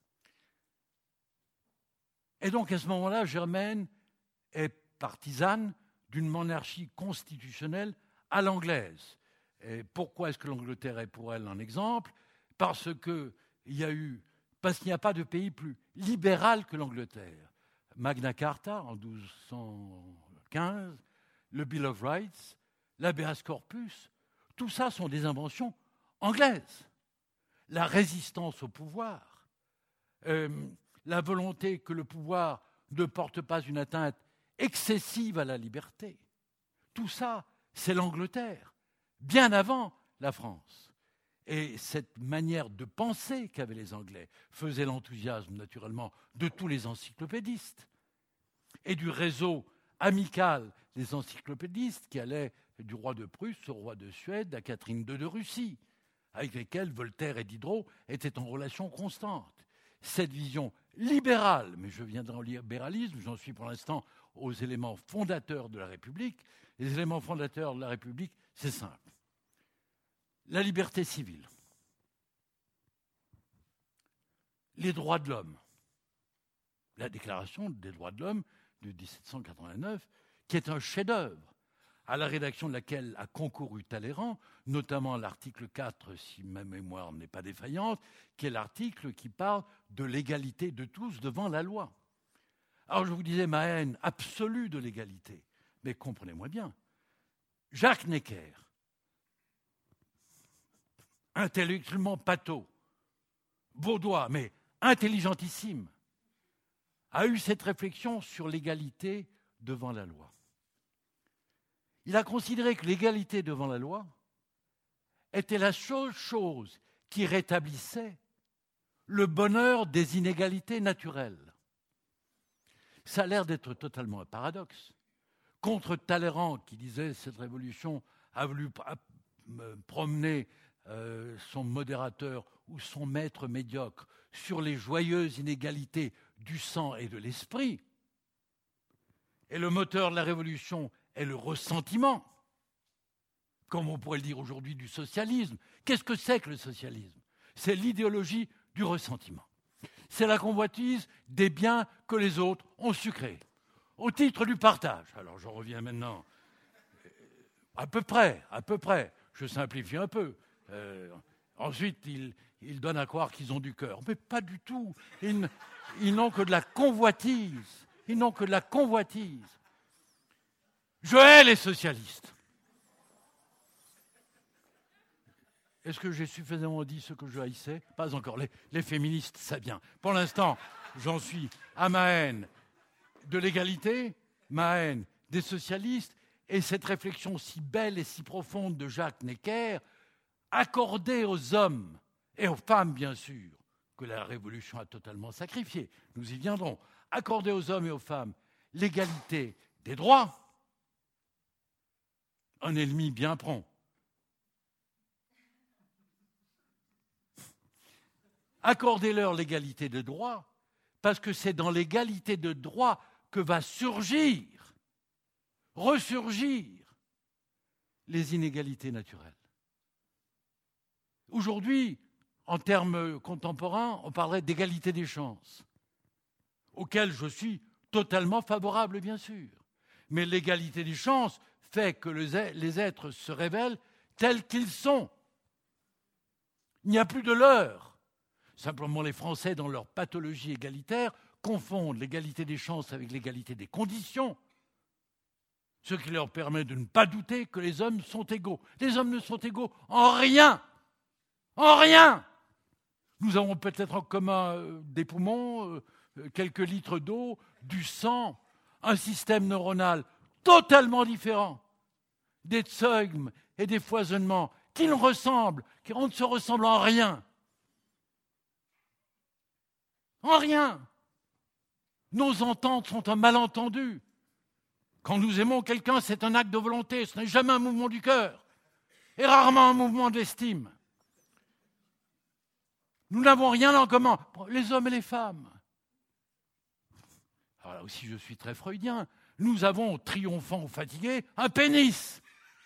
Et donc à ce moment-là, Germaine est partisane d'une monarchie constitutionnelle à l'anglaise. Et pourquoi est-ce que l'Angleterre est pour elle un exemple ? Parce qu'il n'y a pas de pays plus libéral que l'Angleterre. Magna Carta en 1215, le Bill of Rights, l'habeas corpus, tout ça sont des inventions anglaises. La résistance au pouvoir, la volonté que le pouvoir ne porte pas une atteinte excessive à la liberté. Tout ça, c'est l'Angleterre, bien avant la France. Et cette manière de penser qu'avaient les Anglais faisait l'enthousiasme, naturellement, de tous les encyclopédistes et du réseau amical des encyclopédistes qui allaient du roi de Prusse au roi de Suède à Catherine II de Russie, avec lesquels Voltaire et Diderot étaient en relation constante. Cette vision libérale, mais je viendrai au libéralisme, j'en suis pour l'instant aux éléments fondateurs de la République. Les éléments fondateurs de la République, c'est simple. La liberté civile, les droits de l'homme, la déclaration des droits de l'homme de 1789, qui est un chef-d'œuvre, à la rédaction de laquelle a concouru Talleyrand, notamment l'article 4, si ma mémoire n'est pas défaillante, qui est l'article qui parle de l'égalité de tous devant la loi. Alors je vous disais ma haine absolue de l'égalité, mais comprenez-moi bien, Jacques Necker, intellectuellement pâteau, vaudois, mais intelligentissime, a eu cette réflexion sur l'égalité devant la loi. Il a considéré que l'égalité devant la loi était la seule chose qui rétablissait le bonheur des inégalités naturelles. Ça a l'air d'être totalement un paradoxe. Contre Talleyrand, qui disait cette révolution a voulu promener son modérateur ou son maître médiocre sur les joyeuses inégalités du sang et de l'esprit, et le moteur de la révolution est le ressentiment, comme on pourrait le dire aujourd'hui du socialisme. Qu'est-ce que c'est que le socialisme? C'est l'idéologie du ressentiment. C'est la convoitise des biens que les autres ont su créer, au titre du partage. Alors j'en reviens maintenant, à peu près, je simplifie un peu. Ensuite, ils donnent à croire qu'ils ont du cœur. Mais pas du tout. Ils n'ont que de la convoitise. Ils n'ont que de la convoitise. Je hais les socialistes. Est-ce que j'ai suffisamment dit ce que je haïssais? Pas encore. Les féministes, ça vient. Pour l'instant, j'en suis à ma haine de l'égalité, ma haine des socialistes, et cette réflexion si belle et si profonde de Jacques Necker, accordée aux hommes et aux femmes, bien sûr, que la Révolution a totalement sacrifié. Nous y viendrons. Accorder aux hommes et aux femmes l'égalité des droits, un ennemi bien prompt. Accordez-leur l'égalité de droits, parce que c'est dans l'égalité de droits que va ressurgir les inégalités naturelles. Aujourd'hui, en termes contemporains, on parlerait d'égalité des chances, auquel je suis totalement favorable, bien sûr. Mais l'égalité des chances fait que les êtres se révèlent tels qu'ils sont. Il n'y a plus de leurre. Simplement, les Français, dans leur pathologie égalitaire, confondent l'égalité des chances avec l'égalité des conditions, ce qui leur permet de ne pas douter que les hommes sont égaux. Les hommes ne sont égaux en rien. En rien. Nous avons peut-être en commun des poumons, quelques litres d'eau, du sang, un système neuronal totalement différent, des zeugmes et des foisonnements qui ne se ressemblent en rien. En rien. Nos ententes sont un malentendu. Quand nous aimons quelqu'un, c'est un acte de volonté, ce n'est jamais un mouvement du cœur, et rarement un mouvement de l'estime. Nous n'avons rien en commun, les hommes et les femmes. Alors là aussi, je suis très freudien. Nous avons, triomphant ou fatigué, un pénis.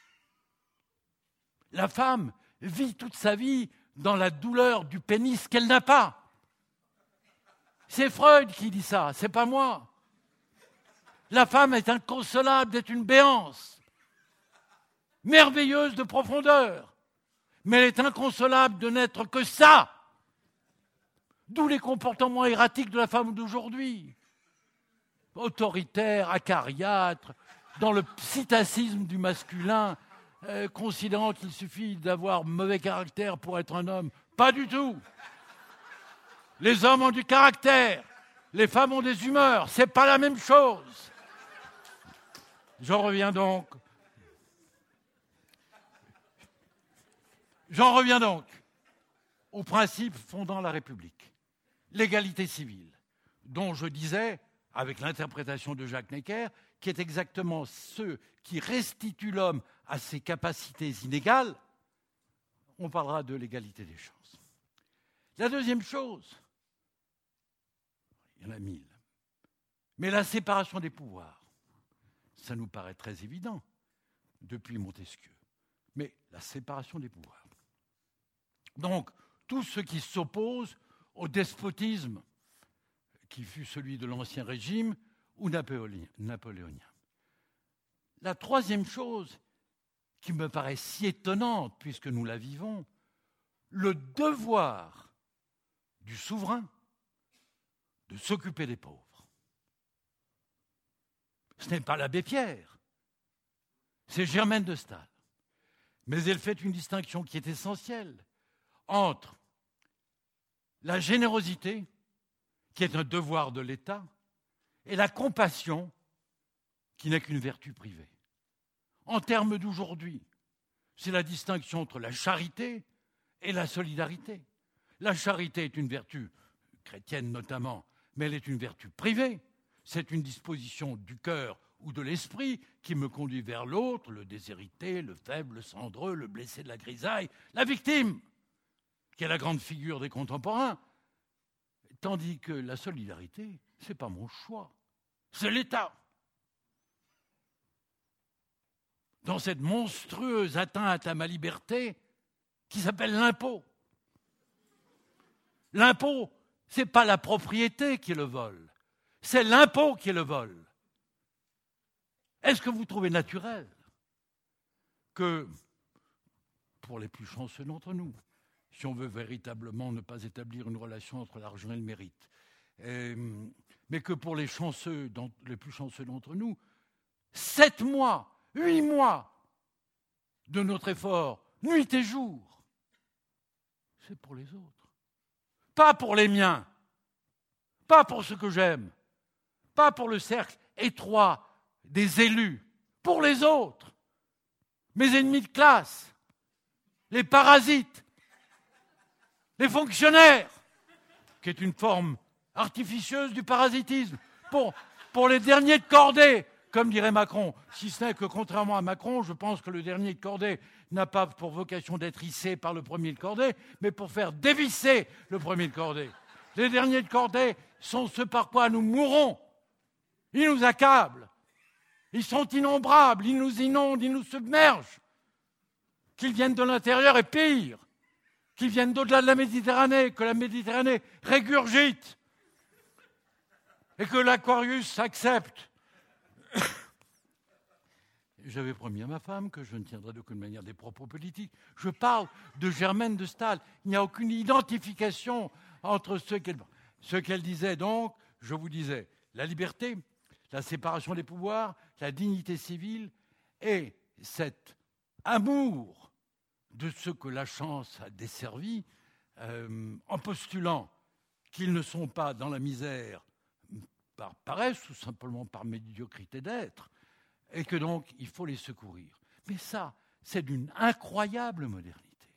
La femme vit toute sa vie dans la douleur du pénis qu'elle n'a pas. C'est Freud qui dit ça, c'est pas moi. La femme est inconsolable d'être une béance, merveilleuse de profondeur, mais elle est inconsolable de n'être que ça. D'où les comportements erratiques de la femme d'aujourd'hui. Autoritaire, acariâtre, dans le psittacisme du masculin, considérant qu'il suffit d'avoir mauvais caractère pour être un homme. Pas du tout. Les hommes ont du caractère, les femmes ont des humeurs, c'est pas la même chose. J'en reviens donc J'en reviens donc au principe fondant la République, l'égalité civile, dont je disais, avec l'interprétation de Jacques Necker, qui est exactement ce qui restitue l'homme à ses capacités inégales, on parlera de l'égalité des chances. La deuxième chose, il y en a 1000, mais la séparation des pouvoirs, ça nous paraît très évident depuis Montesquieu, mais la séparation des pouvoirs. Donc, tout ce qui s'oppose au despotisme qui fut celui de l'Ancien Régime ou napoléonien. La troisième chose qui me paraît si étonnante, puisque nous la vivons, le devoir du souverain de s'occuper des pauvres. Ce n'est pas l'abbé Pierre, c'est Germaine de Staël. Mais elle fait une distinction qui est essentielle entre la générosité, qui est un devoir de l'État, et la compassion, qui n'est qu'une vertu privée. En termes d'aujourd'hui, c'est la distinction entre la charité et la solidarité. La charité est une vertu chrétienne notamment, mais elle est une vertu privée. C'est une disposition du cœur ou de l'esprit qui me conduit vers l'autre, le déshérité, le faible, le cendreux, le blessé de la grisaille, la victime, qui est la grande figure des contemporains. Tandis que la solidarité, ce n'est pas mon choix, c'est l'État. Dans cette monstrueuse atteinte à ma liberté qui s'appelle l'impôt. L'impôt, ce n'est pas la propriété qui est le vol, c'est l'impôt qui est le vol. Est-ce que vous trouvez naturel que, pour les plus chanceux d'entre nous, si on veut véritablement ne pas établir une relation entre l'argent et le mérite, mais que pour les plus chanceux d'entre nous, 7 mois, 8 mois de notre effort, nuit et jour, c'est pour les autres. Pas pour les miens, pas pour ceux que j'aime, pas pour le cercle étroit des élus, pour les autres, mes ennemis de classe, les parasites, les fonctionnaires, qui est une forme artificieuse du parasitisme, pour les derniers de cordée, comme dirait Macron, si ce n'est que contrairement à Macron, je pense que le dernier de cordée n'a pas pour vocation d'être hissé par le premier de cordée, mais pour faire dévisser le premier de cordée. Les derniers de cordée sont ce par quoi nous mourrons. Ils nous accablent. Ils sont innombrables, ils nous inondent, ils nous submergent. Qu'ils viennent de l'intérieur et pire, qu'ils viennent d'au-delà de la Méditerranée, que la Méditerranée régurgite et que l'Aquarius accepte. J'avais promis à ma femme que je ne tiendrais d'aucune manière des propos politiques. Je parle de Germaine de Staël. Il n'y a aucune identification entre ce qu'elle disait. Donc, je vous disais, la liberté, la séparation des pouvoirs, la dignité civile et cet amour de ce que la chance a desservi, en postulant qu'ils ne sont pas dans la misère par paresse ou simplement par médiocrité d'être, et que donc il faut les secourir. Mais ça, c'est d'une incroyable modernité.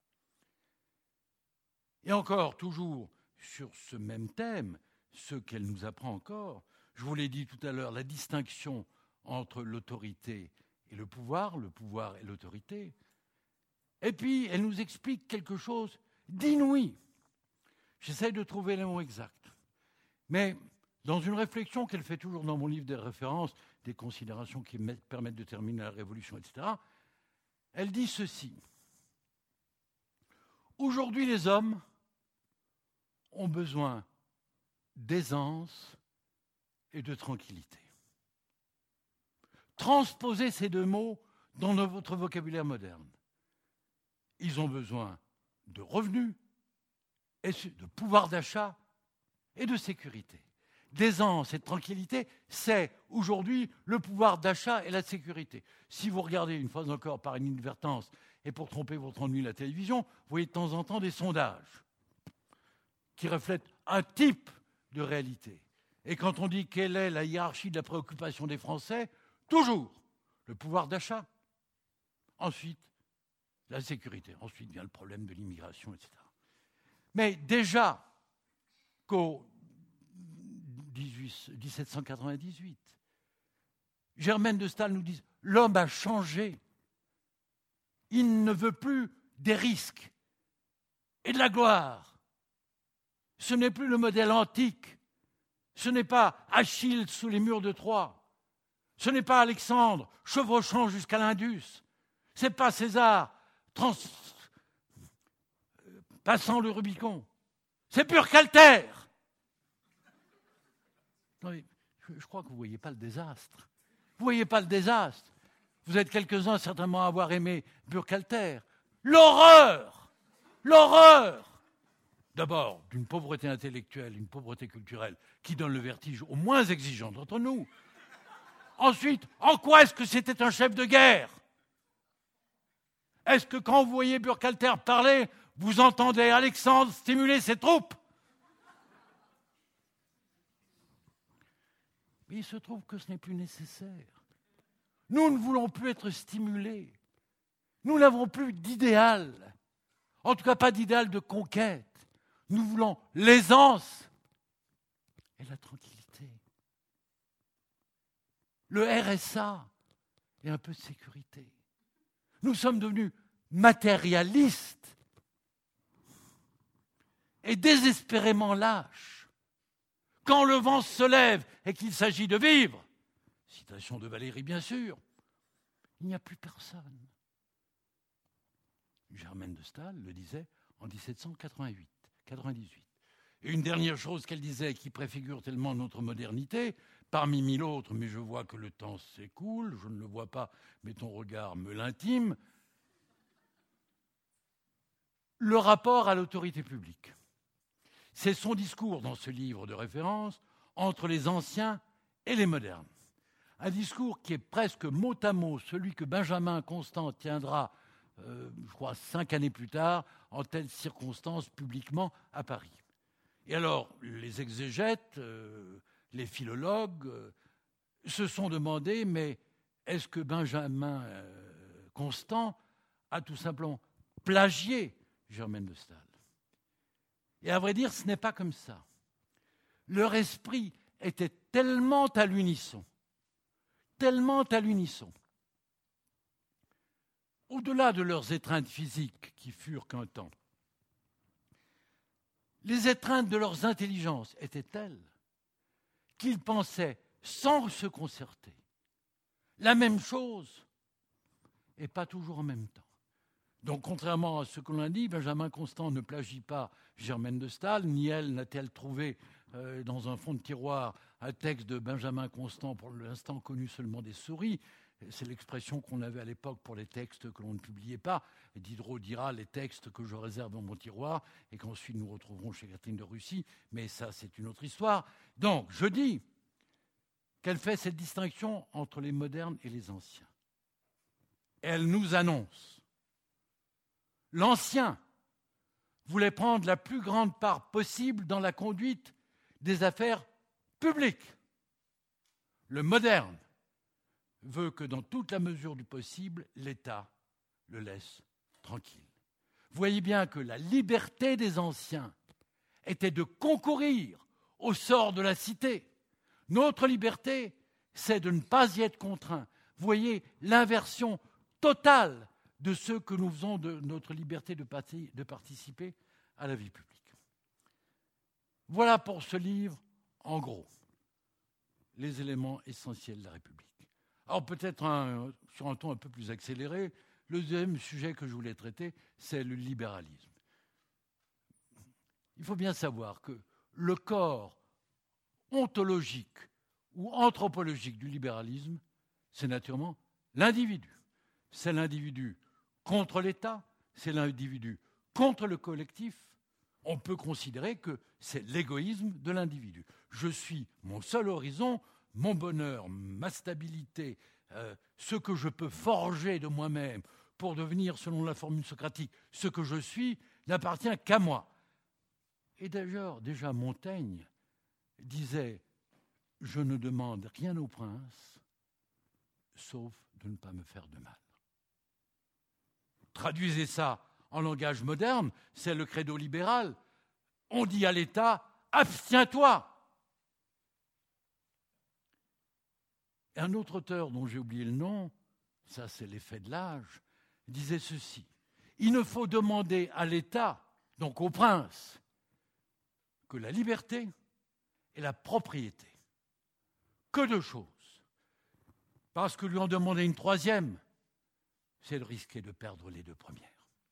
Et encore, toujours sur ce même thème, ce qu'elle nous apprend encore, je vous l'ai dit tout à l'heure, la distinction entre l'autorité et le pouvoir et l'autorité. Et puis, elle nous explique quelque chose d'inouï. J'essaie de trouver les mots exacts. Mais dans une réflexion qu'elle fait toujours dans mon livre des références, des considérations qui permettent de terminer la Révolution, etc., elle dit ceci. Aujourd'hui, les hommes ont besoin d'aisance et de tranquillité. Transposez ces deux mots dans votre vocabulaire moderne. Ils ont besoin de revenus, et de pouvoir d'achat et de sécurité. D'aisance et de tranquillité, c'est aujourd'hui le pouvoir d'achat et la sécurité. Si vous regardez une fois encore par une inadvertance et pour tromper votre ennui la télévision, vous voyez de temps en temps des sondages qui reflètent un type de réalité. Et quand on dit quelle est la hiérarchie de la préoccupation des Français, toujours le pouvoir d'achat. Ensuite, la sécurité. Ensuite vient le problème de l'immigration, etc. Mais déjà qu'au 1798, Germaine de Staël nous dit « L'homme a changé. Il ne veut plus des risques et de la gloire. Ce n'est plus le modèle antique. Ce n'est pas Achille sous les murs de Troie. Ce n'est pas Alexandre chevauchant jusqu'à l'Indus. Ce n'est pas César passant le Rubicon. C'est Burkhalter. » Je crois que vous ne voyez pas le désastre. Vous ne voyez pas le désastre. Vous êtes quelques-uns certainement à avoir aimé Burkhalter. L'horreur! L'horreur! D'abord, d'une pauvreté intellectuelle, une pauvreté culturelle qui donne le vertige aux moins exigeants d'entre nous. Ensuite, en quoi est-ce que c'était un chef de guerre? Est-ce que quand vous voyez Burkhalter parler, vous entendez Alexandre stimuler ses troupes? Mais il se trouve que ce n'est plus nécessaire. Nous ne voulons plus être stimulés. Nous n'avons plus d'idéal. En tout cas, pas d'idéal de conquête. Nous voulons l'aisance et la tranquillité. Le RSA et un peu de sécurité. Nous sommes devenus matérialistes et désespérément lâches. Quand le vent se lève et qu'il s'agit de vivre, citation de Valéry bien sûr, il n'y a plus personne. Germaine de Staël le disait en 1798. Et une dernière chose qu'elle disait qui préfigure tellement notre modernité, parmi mille autres, mais je vois que le temps s'écoule, je ne le vois pas, mais ton regard me l'intime, le rapport à l'autorité publique. C'est son discours dans ce livre de référence entre les anciens et les modernes. Un discours qui est presque mot à mot celui que Benjamin Constant tiendra, je crois, 5 années plus tard, en telle circonstance, publiquement à Paris. Et alors, les exégètes, les philologues, se sont demandé, mais est-ce que Benjamin Constant a tout simplement plagié Germaine de Staël? Et à vrai dire, ce n'est pas comme ça. Leur esprit était tellement à l'unisson, au-delà de leurs étreintes physiques qui furent qu'un temps, les étreintes de leurs intelligences étaient telles qu'ils pensaient, sans se concerter, la même chose et pas toujours en même temps. Donc, contrairement à ce que l'on a dit, Benjamin Constant ne plagie pas Germaine de Staël, ni elle n'a-t-elle trouvé dans un fond de tiroir un texte de Benjamin Constant, pour l'instant connu seulement des souris. C'est l'expression qu'on avait à l'époque pour les textes que l'on ne publiait pas. Diderot dira les textes que je réserve dans mon tiroir et qu'ensuite nous retrouverons chez Catherine de Russie, mais ça c'est une autre histoire. Donc, je dis qu'elle fait cette distinction entre les modernes et les anciens. Elle nous annonce: l'ancien voulait prendre la plus grande part possible dans la conduite des affaires publiques. Le moderne veut que, dans toute la mesure du possible, l'État le laisse tranquille. Vous voyez bien que la liberté des anciens était de concourir au sort de la cité. Notre liberté, c'est de ne pas y être contraint. Vous voyez l'inversion totale de ce que nous faisons de notre liberté de participer à la vie publique. Voilà pour ce livre, en gros, les éléments essentiels de la République. Alors peut-être sur un ton un peu plus accéléré, le deuxième sujet que je voulais traiter, c'est le libéralisme. Il faut bien savoir que le corps ontologique ou anthropologique du libéralisme, c'est naturellement l'individu. C'est l'individu contre l'État, c'est l'individu contre le collectif. On peut considérer que c'est l'égoïsme de l'individu. Je suis mon seul horizon, mon bonheur, ma stabilité, ce que je peux forger de moi-même pour devenir, selon la formule socratique, ce que je suis, n'appartient qu'à moi. Et d'ailleurs, déjà Montaigne disait « Je ne demande rien au prince, sauf de ne pas me faire de mal ». traduisez ça en langage moderne, c'est le credo libéral. On dit à l'État, abstiens-toi. Et un autre auteur dont j'ai oublié le nom, ça c'est l'effet de l'âge, disait ceci. Il ne faut demander à l'État, donc au prince, que la liberté et la propriété. Que deux choses. Parce que lui en demander une troisième, c'est de risquer de perdre les deux premières.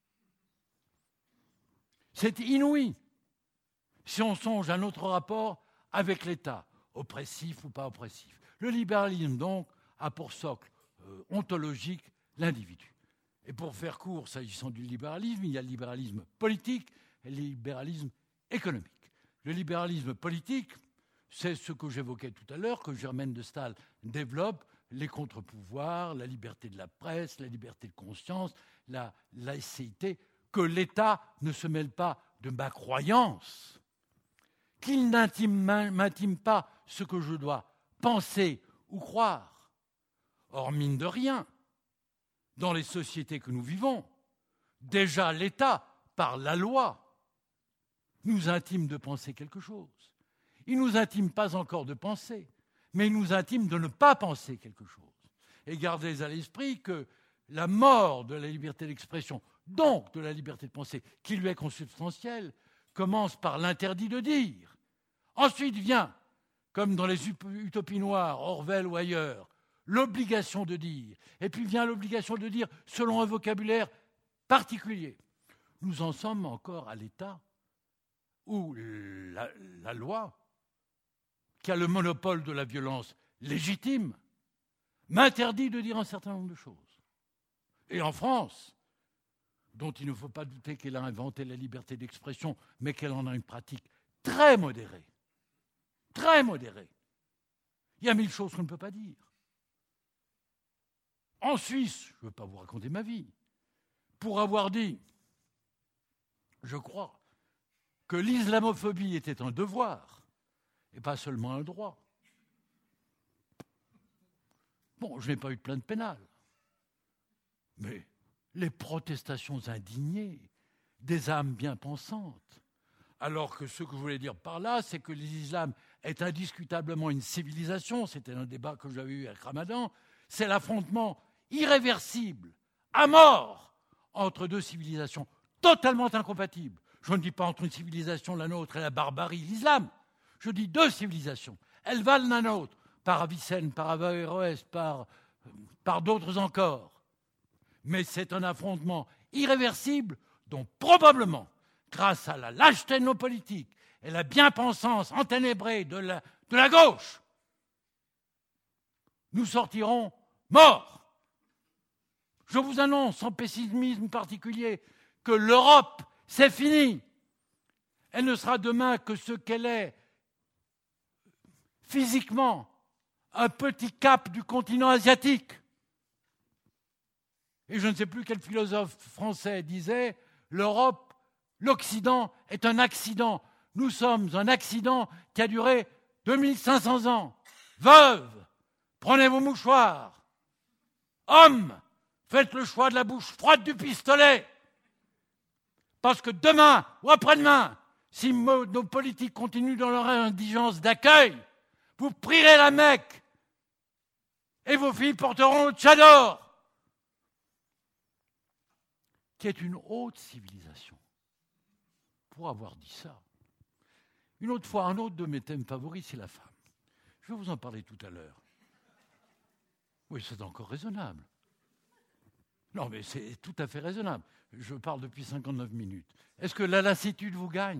C'est inouï si on songe à notre rapport avec l'État, oppressif ou pas oppressif. Le libéralisme, donc, a pour socle ontologique l'individu. Et pour faire court, s'agissant du libéralisme, il y a le libéralisme politique et le libéralisme économique. Le libéralisme politique, c'est ce que j'évoquais tout à l'heure, que Germaine de Staël développe, les contre-pouvoirs, la liberté de la presse, la liberté de conscience, la laïcité, que l'État ne se mêle pas de ma croyance, qu'il m'intime pas ce que je dois penser ou croire. Or, mine de rien, dans les sociétés que nous vivons, déjà l'État, par la loi, nous intime de penser quelque chose. Il ne nous intime pas encore de penser, mais il nous intime de ne pas penser quelque chose. Et gardez à l'esprit que la mort de la liberté d'expression, donc de la liberté de penser, qui lui est consubstantielle, commence par l'interdit de dire. Ensuite vient, comme dans les utopies noires, Orwell ou ailleurs, l'obligation de dire. Et puis vient l'obligation de dire selon un vocabulaire particulier. Nous en sommes encore à l'état où la loi, qui a le monopole de la violence légitime, m'interdit de dire un certain nombre de choses. Et en France, dont il ne faut pas douter qu'elle a inventé la liberté d'expression, mais qu'elle en a une pratique très modérée, il y a 1000 choses qu'on ne peut pas dire. En Suisse, je ne veux pas vous raconter ma vie, pour avoir dit, je crois, que l'islamophobie était un devoir et pas seulement un droit. Bon, je n'ai pas eu de plainte pénale, mais les protestations indignées des âmes bien pensantes, alors que ce que je voulais dire par là, c'est que l'islam est indiscutablement une civilisation, c'était un débat que j'avais eu avec Ramadan, c'est l'affrontement irréversible, à mort, entre deux civilisations totalement incompatibles. Je ne dis pas entre une civilisation, la nôtre, et la barbarie, l'islam. Je dis deux civilisations. Elles valent la nôtre, par Avicenne, par Averroès, par d'autres encore. Mais c'est un affrontement irréversible dont probablement, grâce à la lâcheté de nos politiques et la bien-pensance enténébrée de la gauche, nous sortirons morts. Je vous annonce, sans pessimisme particulier, que l'Europe, c'est fini. Elle ne sera demain que ce qu'elle est physiquement, un petit cap du continent asiatique. Et je ne sais plus quel philosophe français disait, l'Europe, l'Occident est un accident. Nous sommes un accident qui a duré 2500 ans. Veuves, prenez vos mouchoirs. Hommes, faites le choix de la bouche froide du pistolet. Parce que demain ou après-demain, si nos politiques continuent dans leur indigence d'accueil, vous prierez la Mecque et vos filles porteront le tchador, qui est une haute civilisation. Pour avoir dit ça, une autre fois, un autre de mes thèmes favoris, c'est la femme. Je vais vous en parler tout à l'heure. Oui, c'est encore raisonnable. Non, mais c'est tout à fait raisonnable. Je parle depuis 59 minutes. Est-ce que la lassitude vous gagne ?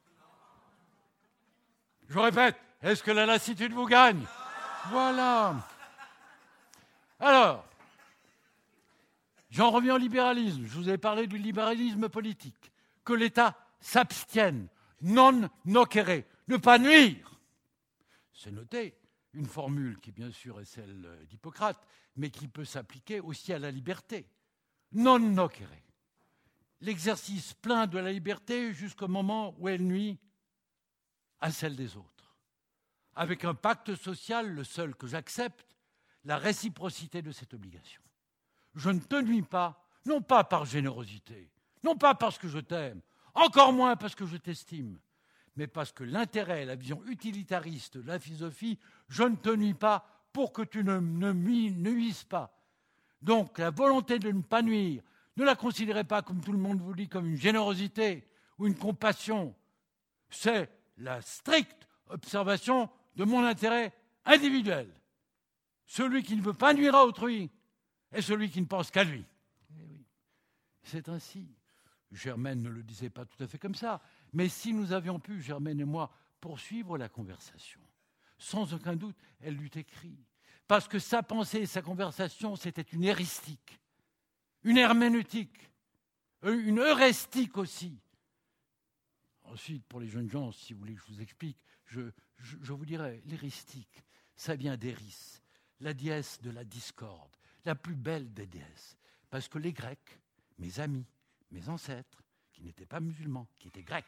Je répète, est-ce que la lassitude vous gagne ? Voilà. Alors, j'en reviens au libéralisme. Je vous ai parlé du libéralisme politique. Que l'État s'abstienne, non nocere, ne pas nuire. C'est noté, une formule qui, bien sûr, est celle d'Hippocrate, mais qui peut s'appliquer aussi à la liberté. Non nocere. L'exercice plein de la liberté jusqu'au moment où elle nuit à celle des autres. Avec un pacte social, le seul que j'accepte, la réciprocité de cette obligation. Je ne te nuis pas, non pas par générosité, non pas parce que je t'aime, encore moins parce que je t'estime, mais parce que l'intérêt, la vision utilitariste de la philosophie, je ne te nuis pas pour que tu ne nuises pas. Donc la volonté de ne pas nuire, ne la considérez pas comme tout le monde vous dit, comme une générosité ou une compassion. C'est la stricte observation de mon intérêt individuel. Celui qui ne veut pas nuire à autrui est celui qui ne pense qu'à lui. Et oui, c'est ainsi. Germaine ne le disait pas tout à fait comme ça, mais si nous avions pu, Germaine et moi, poursuivre la conversation, sans aucun doute, elle l'eût écrit. Parce que sa pensée et sa conversation, c'était une héristique, une herméneutique, une heuristique aussi. Ensuite, pour les jeunes gens, si vous voulez que je vous explique, je vous dirais, l'héristique, ça vient d'Éris, la déesse de la discorde, la plus belle des déesses. Parce que les Grecs, mes amis, mes ancêtres, qui n'étaient pas musulmans, qui étaient grecs,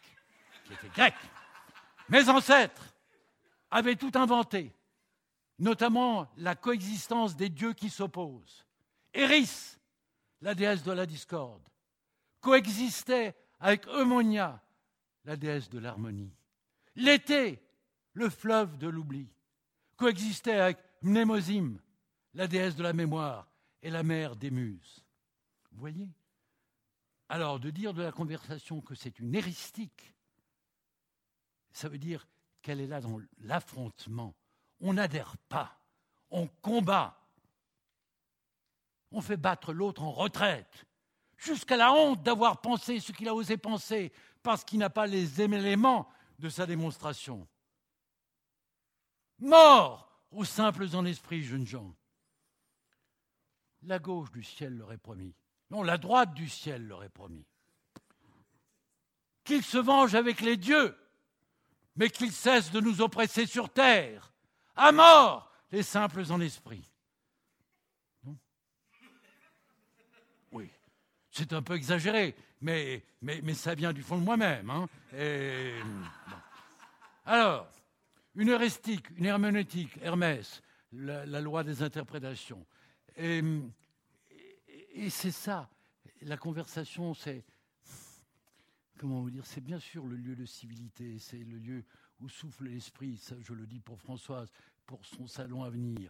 mes ancêtres avaient tout inventé, notamment la coexistence des dieux qui s'opposent. Éris, la déesse de la discorde, coexistait avec Eumonia, la déesse de l'harmonie. L'été, le fleuve de l'oubli, coexistait avec Mnémosyne, la déesse de la mémoire et la mère des muses. Vous voyez ? Alors, de dire de la conversation que c'est une héristique, ça veut dire qu'elle est là dans l'affrontement. On n'adhère pas, on combat. On fait battre l'autre en retraite, jusqu'à la honte d'avoir pensé ce qu'il a osé penser, parce qu'il n'a pas les éléments de sa démonstration. Mort aux simples en esprit, jeunes gens. La gauche du ciel l'aurait promis. Non, la droite du ciel l'aurait promis. Qu'il se venge avec les dieux, mais qu'il cesse de nous oppresser sur terre. À mort, les simples en esprit. Non ? Oui, c'est un peu exagéré, mais ça vient du fond de moi-même. Hein. Bon. Alors, une heuristique, une herméneutique, Hermès, la loi des interprétations. Et c'est ça, la conversation, c'est, comment vous dire, c'est bien sûr le lieu de civilité, c'est le lieu où souffle l'esprit, ça, je le dis pour Françoise, pour son salon à venir.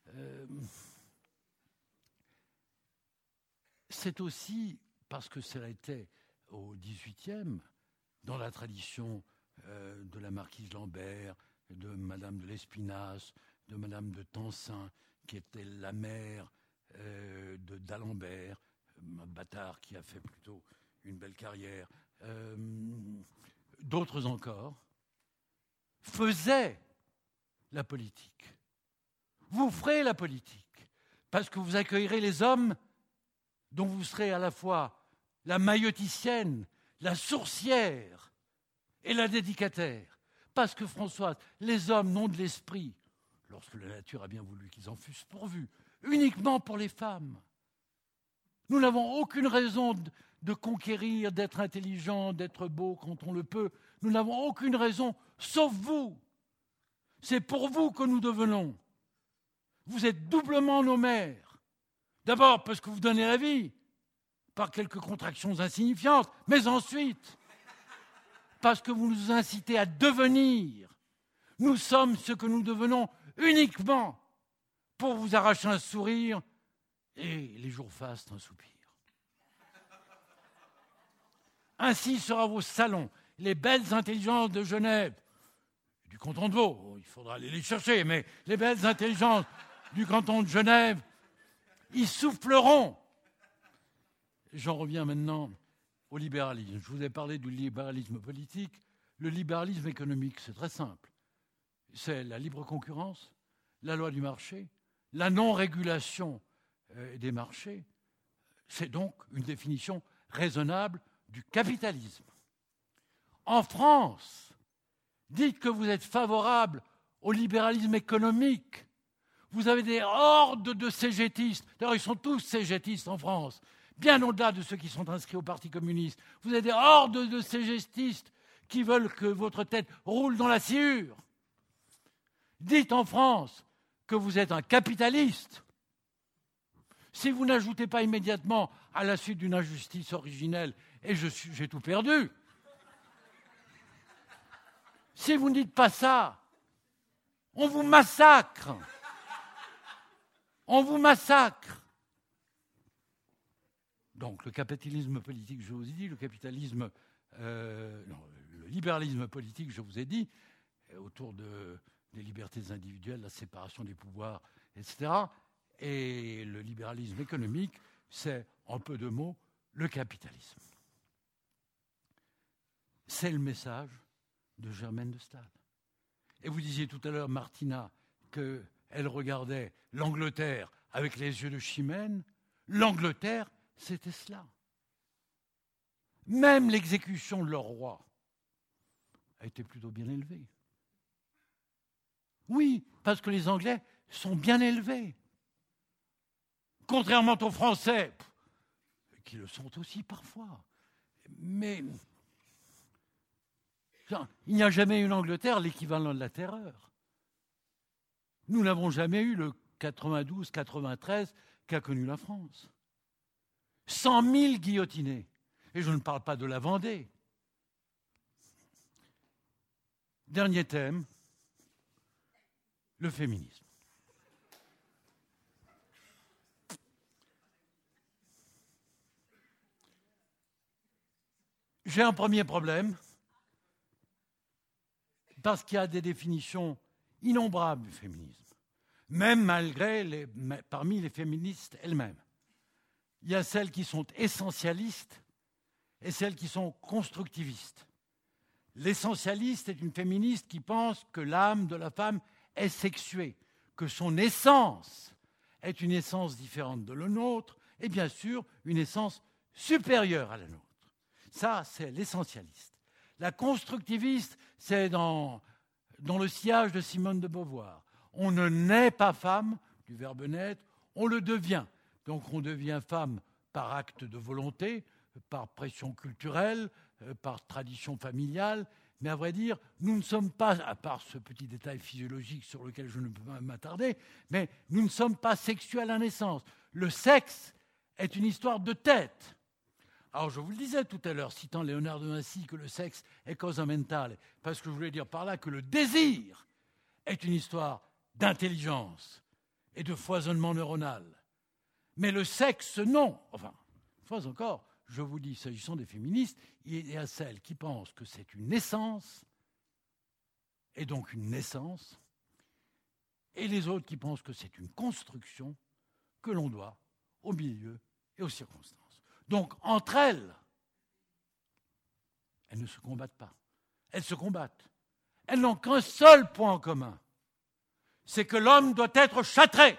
C'est aussi, parce que cela était au XVIIIe, dans la tradition de la marquise Lambert, de Madame de l'Espinasse, de Madame de Tencin, qui était la mère d'Alembert, un bâtard qui a fait plutôt une belle carrière, d'autres encore, faisaient la politique. Vous ferez la politique, parce que vous accueillerez les hommes dont vous serez à la fois la mailloticienne, la sourcière et la dédicataire. Parce que, Françoise, les hommes n'ont de l'esprit, lorsque la nature a bien voulu qu'ils en fussent pourvus, uniquement pour les femmes. Nous n'avons aucune raison de conquérir, d'être intelligent, d'être beau quand on le peut. Nous n'avons aucune raison, sauf vous. C'est pour vous que nous devenons. Vous êtes doublement nos mères. D'abord parce que vous donnez la vie, par quelques contractions insignifiantes, mais ensuite parce que vous nous incitez à devenir. Nous sommes ce que nous devenons uniquement pour vous arracher un sourire et les jours fastes un soupir. Ainsi sera vos salons, les belles intelligences de Genève, du canton de Vaud, il faudra aller les chercher, mais les belles intelligences du canton de Genève, ils souffleront. J'en reviens maintenant au libéralisme. Je vous ai parlé du libéralisme politique. Le libéralisme économique, c'est très simple. C'est la libre concurrence, la loi du marché, la non-régulation des marchés. C'est donc une définition raisonnable du capitalisme. En France, dites que vous êtes favorable au libéralisme économique. Vous avez des hordes de cégétistes. D'ailleurs, ils sont tous cégétistes en France, bien au-delà de ceux qui sont inscrits au Parti communiste. Vous avez des hordes de cégétistes qui veulent que votre tête roule dans la sciure. Dites en France que vous êtes un capitaliste. Si vous n'ajoutez pas immédiatement à la suite d'une injustice originelle, et j'ai tout perdu. Si vous ne dites pas ça, on vous massacre. On vous massacre. Donc le capitalisme politique, je vous ai dit, le libéralisme politique, je vous ai dit, autour des libertés individuelles, la séparation des pouvoirs, etc. Et le libéralisme économique, c'est, en peu de mots, le capitalisme. C'est le message de Germaine de Staël. Et vous disiez tout à l'heure, Martina, qu'elle regardait l'Angleterre avec les yeux de Chimène. L'Angleterre, c'était cela. Même l'exécution de leur roi a été plutôt bien élevée. Oui, parce que les Anglais sont bien élevés. Contrairement aux Français, qui le sont aussi parfois. Mais il n'y a jamais eu en Angleterre l'équivalent de la terreur. Nous n'avons jamais eu le 92-93 qu'a connu la France. 100 000 guillotinés. Et je ne parle pas de la Vendée. Dernier thème, le féminisme. J'ai un premier problème, parce qu'il y a des définitions innombrables du féminisme, même parmi les féministes elles-mêmes. Il y a celles qui sont essentialistes et celles qui sont constructivistes. L'essentialiste est une féministe qui pense que l'âme de la femme est sexuée, que son essence est une essence différente de la nôtre et bien sûr une essence supérieure à la nôtre. Ça, c'est l'essentialiste. La constructiviste, c'est dans le sillage de Simone de Beauvoir. On ne naît pas femme, du verbe naître, on le devient. Donc on devient femme par acte de volonté, par pression culturelle, par tradition familiale. Mais à vrai dire, nous ne sommes pas, à part ce petit détail physiologique sur lequel je ne peux pas m'attarder, mais nous ne sommes pas sexuels à la naissance. Le sexe est une histoire de tête. Alors je vous le disais tout à l'heure, citant Léonard de Vinci, que le sexe est causa mentale, parce que je voulais dire par là que le désir est une histoire d'intelligence et de foisonnement neuronal. Mais le sexe, non. Enfin, une fois encore, je vous dis, s'agissant des féministes, il y a celles qui pensent que c'est une essence, et donc une naissance, et les autres qui pensent que c'est une construction que l'on doit au milieu et aux circonstances. Donc, entre elles ne se combattent pas. Elles se combattent. Elles n'ont qu'un seul point en commun. C'est que l'homme doit être châtré.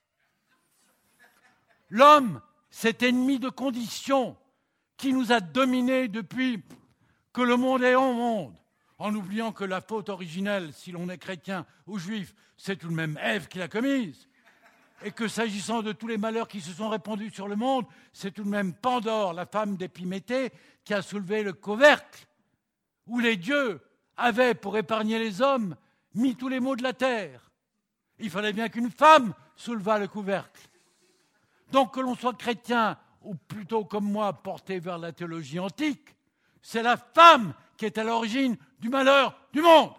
L'homme, cet ennemi de condition qui nous a dominés depuis que le monde est au monde, en oubliant que la faute originelle, si l'on est chrétien ou juif, c'est tout de même Ève qui l'a commise. Et que s'agissant de tous les malheurs qui se sont répandus sur le monde, c'est tout de même Pandore, la femme d'Épiméthée, qui a soulevé le couvercle, où les dieux avaient, pour épargner les hommes, mis tous les maux de la terre. Il fallait bien qu'une femme soulevât le couvercle. Donc que l'on soit chrétien, ou plutôt comme moi, porté vers la théologie antique, c'est la femme qui est à l'origine du malheur du monde.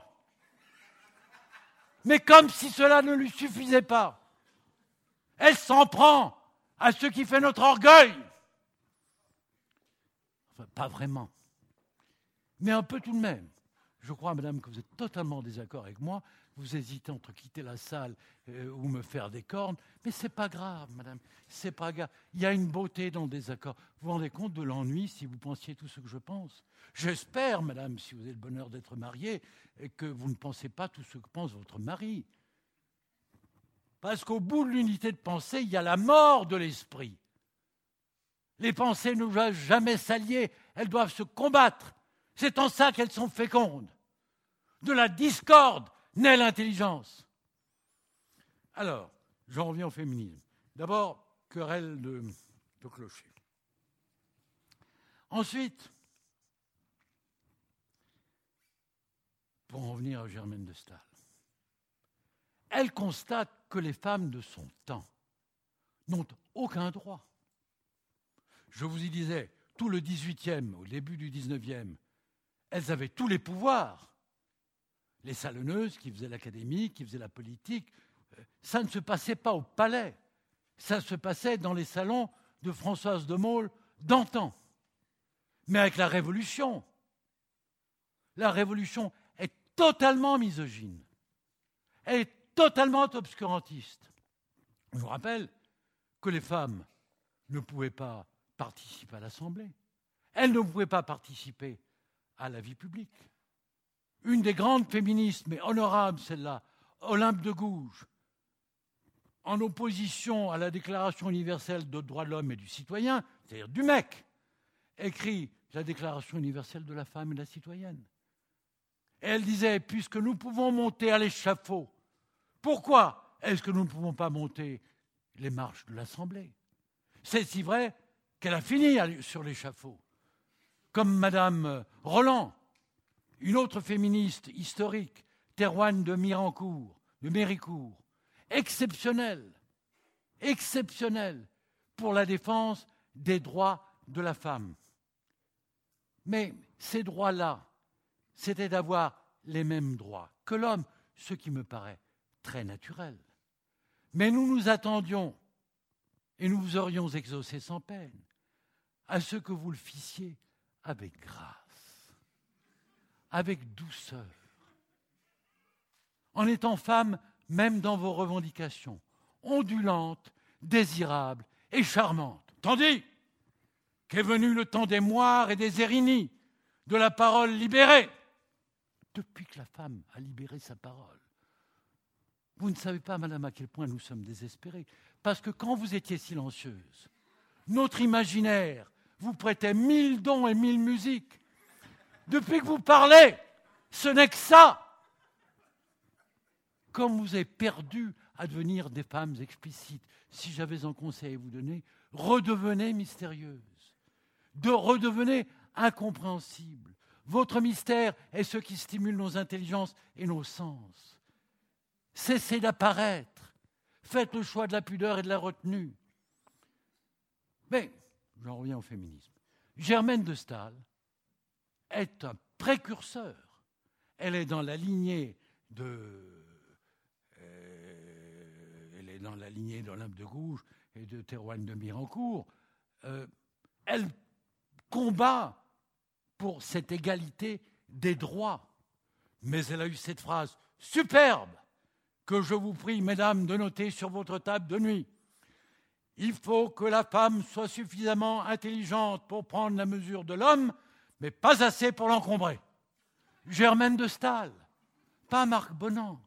Mais comme si cela ne lui suffisait pas, elle s'en prend à ce qui fait notre orgueil. Enfin, pas vraiment. Mais un peu tout de même. Je crois, madame, que vous êtes totalement en désaccord avec moi. Vous hésitez entre quitter la salle ou me faire des cornes. Mais ce n'est pas grave, madame. C'est pas grave. Il y a une beauté dans le désaccord. Vous vous rendez compte de l'ennui si vous pensiez tout ce que je pense? J'espère, madame, si vous avez le bonheur d'être mariée, que vous ne pensez pas tout ce que pense votre mari. Parce qu'au bout de l'unité de pensée, il y a la mort de l'esprit. Les pensées ne doivent jamais s'allier, elles doivent se combattre. C'est en ça qu'elles sont fécondes. De la discorde naît l'intelligence. Alors, j'en reviens au féminisme. D'abord, querelle de clocher. Ensuite, pour en venir à Germaine de Staël, elle constate que les femmes de son temps n'ont aucun droit. Je vous y disais, tout le 18e, au début du 19e, elles avaient tous les pouvoirs. Les salonneuses qui faisaient l'académie, qui faisaient la politique, ça ne se passait pas au palais, ça se passait dans les salons de Françoise de Maulle d'antan. Mais avec la Révolution est totalement misogyne. Elle est totalement obscurantiste. Je vous rappelle que les femmes ne pouvaient pas participer à l'Assemblée. Elles ne pouvaient pas participer à la vie publique. Une des grandes féministes, mais honorable celle-là, Olympe de Gouges, en opposition à la Déclaration universelle des droits de l'homme et du citoyen, c'est-à-dire du mec, écrit la Déclaration universelle de la femme et de la citoyenne. Et elle disait, puisque nous pouvons monter à l'échafaud, pourquoi est-ce que nous ne pouvons pas monter les marches de l'Assemblée? C'est si vrai qu'elle a fini sur l'échafaud. Comme Madame Roland, une autre féministe historique, Théroigne de Méricourt, exceptionnelle pour la défense des droits de la femme. Mais ces droits-là, c'était d'avoir les mêmes droits que l'homme, ce qui me paraît très naturel. Mais nous nous attendions, et nous vous aurions exaucé sans peine, à ce que vous le fissiez avec grâce, avec douceur, en étant femme même dans vos revendications, ondulante, désirable et charmante. Tandis qu'est venu le temps des moires et des érinies, de la parole libérée. Depuis que la femme a libéré sa parole, vous ne savez pas, madame, à quel point nous sommes désespérés. Parce que quand vous étiez silencieuse, notre imaginaire vous prêtait 1000 dons et 1000 musiques. Depuis que vous parlez, ce n'est que ça. Comme vous êtes perdu à devenir des femmes explicites, si j'avais un conseil à vous donner, redevenez mystérieuses, redevenez incompréhensibles. Votre mystère est ce qui stimule nos intelligences et nos sens. Cessez d'apparaître. Faites le choix de la pudeur et de la retenue. Mais, j'en reviens au féminisme. Germaine de Staël est un précurseur. Elle est dans la lignée d'Olympe de Gouges et de Théroigne de Méricourt. Elle combat pour cette égalité des droits. Mais elle a eu cette phrase superbe que je vous prie, mesdames, de noter sur votre table de nuit. Il faut que la femme soit suffisamment intelligente pour prendre la mesure de l'homme, mais pas assez pour l'encombrer. Germaine de Staël, pas Marc Bonan.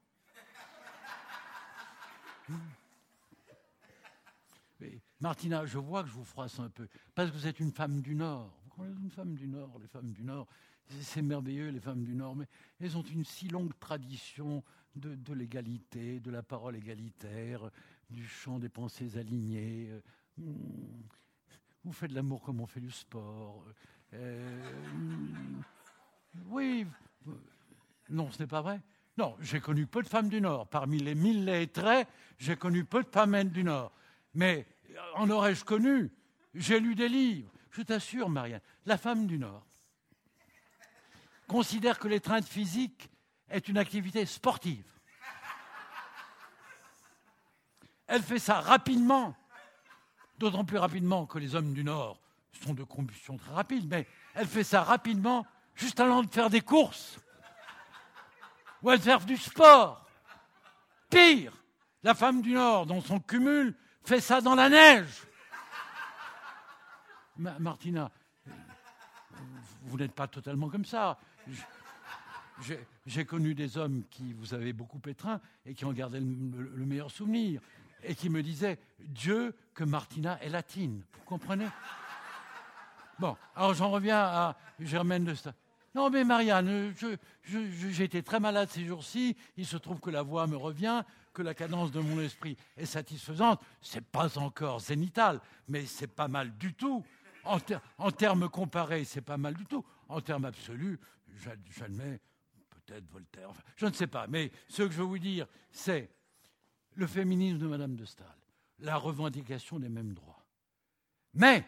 Mais Martina, je vois que je vous froisse un peu, parce que vous êtes une femme du Nord. Vous connaissez une femme du Nord, les femmes du Nord, c'est merveilleux, les femmes du Nord, mais elles ont une si longue tradition de l'égalité, de la parole égalitaire, du chant des pensées alignées. Vous faites de l'amour comme on fait du sport. Oui. Non, ce n'est pas vrai. Non, j'ai connu peu de femmes du Nord. Parmi les 1000 lettrés, j'ai connu peu de femmes du Nord. Mais en aurais-je connu? J'ai lu des livres. Je t'assure, Marianne, la femme du Nord considère que l'étreinte physique est une activité sportive. Elle fait ça rapidement, d'autant plus rapidement que les hommes du Nord sont de combustion très rapide, mais elle fait ça rapidement, juste avant de faire des courses, ou elle fait du sport. Pire, la femme du Nord, dans son cumul, fait ça dans la neige. Martina, vous n'êtes pas totalement comme ça. J'ai connu des hommes qui vous avaient beaucoup étreint et qui en gardaient le meilleur souvenir et qui me disaient « Dieu, que Martina est latine ». Vous comprenez? Bon, alors j'en reviens à Germaine de Staël. Non mais Marianne, j'ai été très malade ces jours-ci, il se trouve que la voix me revient, que la cadence de mon esprit est satisfaisante. C'est pas encore zénital, mais c'est pas mal du tout. En termes comparés, c'est pas mal du tout. En termes absolus, j'admets peut-être Voltaire, enfin, je ne sais pas. Mais ce que je veux vous dire, c'est le féminisme de Madame de Staël la revendication des mêmes droits. Mais,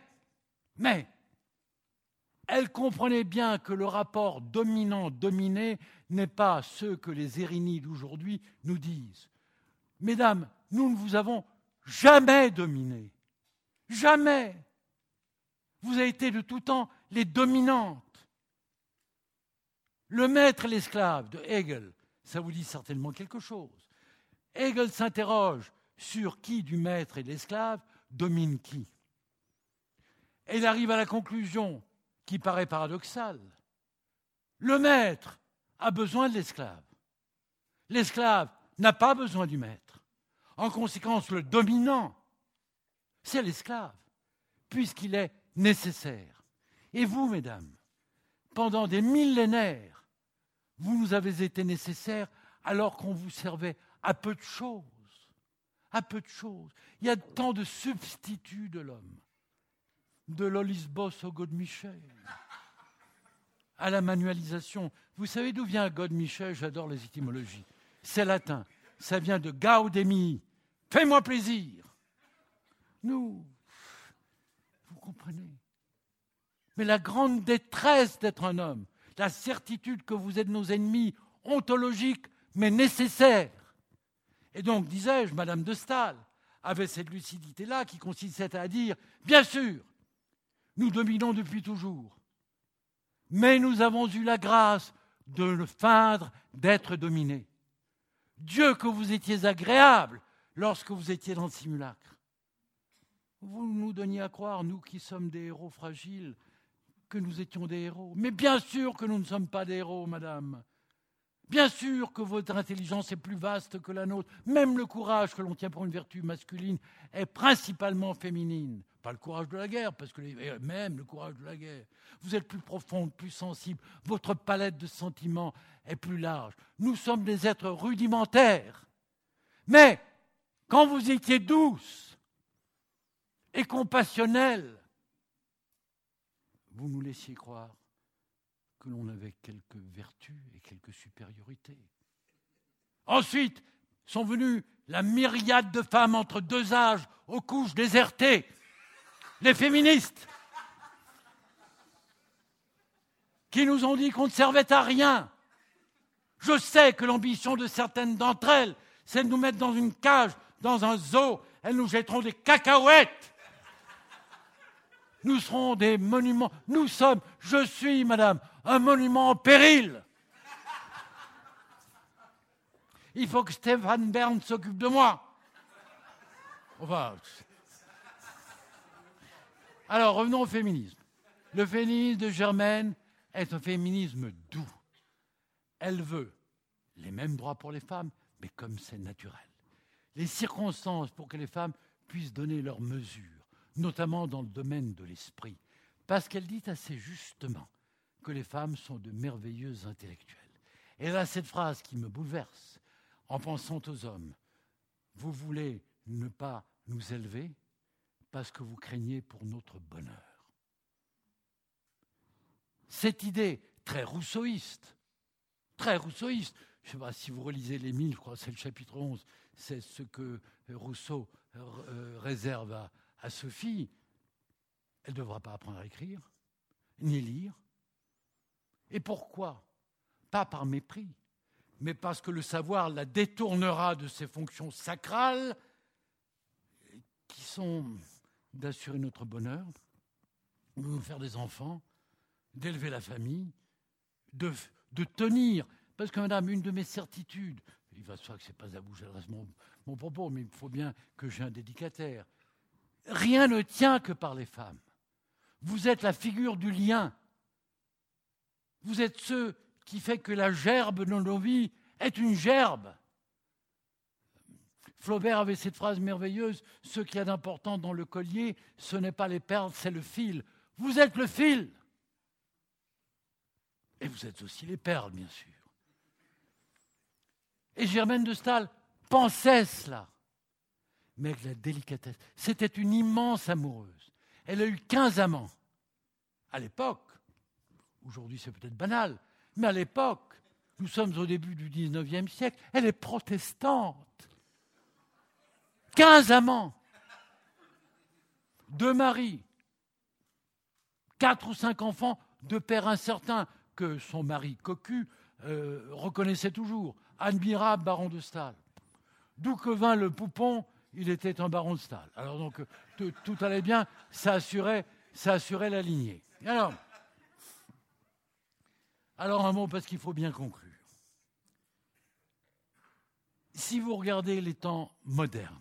elle comprenait bien que le rapport dominant-dominé n'est pas ce que les érinies d'aujourd'hui nous disent. Mesdames, nous ne vous avons jamais dominé. Jamais. Vous avez été de tout temps les dominantes. Le maître et l'esclave de Hegel, ça vous dit certainement quelque chose. Hegel s'interroge sur qui du maître et de l'esclave domine qui. Et il arrive à la conclusion qui paraît paradoxale. Le maître a besoin de l'esclave. L'esclave n'a pas besoin du maître. En conséquence, le dominant, c'est l'esclave, puisqu'il est nécessaire. Et vous, mesdames, pendant des millénaires, vous nous avez été nécessaires alors qu'on vous servait à peu de choses. À peu de choses. Il y a tant de substituts de l'homme. De l'olisbos au Godemiché, à la manualisation. Vous savez d'où vient Godemiché? J'adore les étymologies. C'est latin. Ça vient de gaudemi. Fais-moi plaisir. Nous, vous comprenez. Mais la grande détresse d'être un homme, la certitude que vous êtes nos ennemis ontologiques, mais nécessaires. Et donc, disais-je, Madame de Staël avait cette lucidité-là qui consistait à dire, bien sûr, nous dominons depuis toujours, mais nous avons eu la grâce de le feindre d'être dominés. Dieu que vous étiez agréable lorsque vous étiez dans le simulacre. Vous nous donniez à croire, nous qui sommes des héros fragiles, que nous étions des héros. Mais bien sûr que nous ne sommes pas des héros, madame. Bien sûr que votre intelligence est plus vaste que la nôtre. Même le courage que l'on tient pour une vertu masculine est principalement féminine. Pas le courage de la guerre, parce que même le courage de la guerre. Vous êtes plus profonde, plus sensible. Votre palette de sentiments est plus large. Nous sommes des êtres rudimentaires. Mais quand vous étiez douce et compassionnelle, vous nous laissiez croire que l'on avait quelques vertus et quelques supériorités. Ensuite sont venues la myriade de femmes entre deux âges aux couches désertées, les féministes, qui nous ont dit qu'on ne servait à rien. Je sais que l'ambition de certaines d'entre elles, c'est de nous mettre dans une cage, dans un zoo, elles nous jetteront des cacahuètes. Nous serons des monuments. Nous sommes, je suis, madame, un monument en péril. Il faut que Stéphane Bern s'occupe de moi. Enfin. Alors, revenons au féminisme. Le féminisme de Germaine est un féminisme doux. Elle veut les mêmes droits pour les femmes, mais comme c'est naturel. Les circonstances pour que les femmes puissent donner leur mesure, notamment dans le domaine de l'esprit, parce qu'elle dit assez justement que les femmes sont de merveilleuses intellectuelles. Et là, cette phrase qui me bouleverse, en pensant aux hommes, vous voulez ne pas nous élever parce que vous craignez pour notre bonheur. Cette idée très rousseauiste, je ne sais pas si vous relisez l'Émile, je crois que c'est le chapitre 11, c'est ce que Rousseau réserve à Sophie, elle ne devra pas apprendre à écrire, ni lire. Et pourquoi? Pas par mépris, mais parce que le savoir la détournera de ses fonctions sacrales, qui sont d'assurer notre bonheur, de nous faire des enfants, d'élever la famille, de tenir. Parce que, madame, une de mes certitudes, il va se voir que ce n'est pas à vous que j'adresse mon propos, mais il faut bien que j'ai un dédicataire. Rien ne tient que par les femmes. Vous êtes la figure du lien. Vous êtes ceux qui fait que la gerbe de nos vies est une gerbe. Flaubert avait cette phrase merveilleuse, « Ce qu'il y a d'important dans le collier, ce n'est pas les perles, c'est le fil. » Vous êtes le fil. Et vous êtes aussi les perles, bien sûr. Et Germaine de Staël pensait cela, mais avec la délicatesse. C'était une immense amoureuse. Elle a eu 15 amants. À l'époque, aujourd'hui c'est peut-être banal, mais à l'époque, nous sommes au début du 19e siècle, elle est protestante. 15 amants. 2 maris, 4 ou 5 enfants de père incertain que son mari cocu reconnaissait toujours. Admirable baron de Staël. D'où que vint le poupon, il était un baron de Staël. Alors donc, tout allait bien, ça assurait la lignée. Alors un mot, parce qu'il faut bien conclure. Si vous regardez les temps modernes,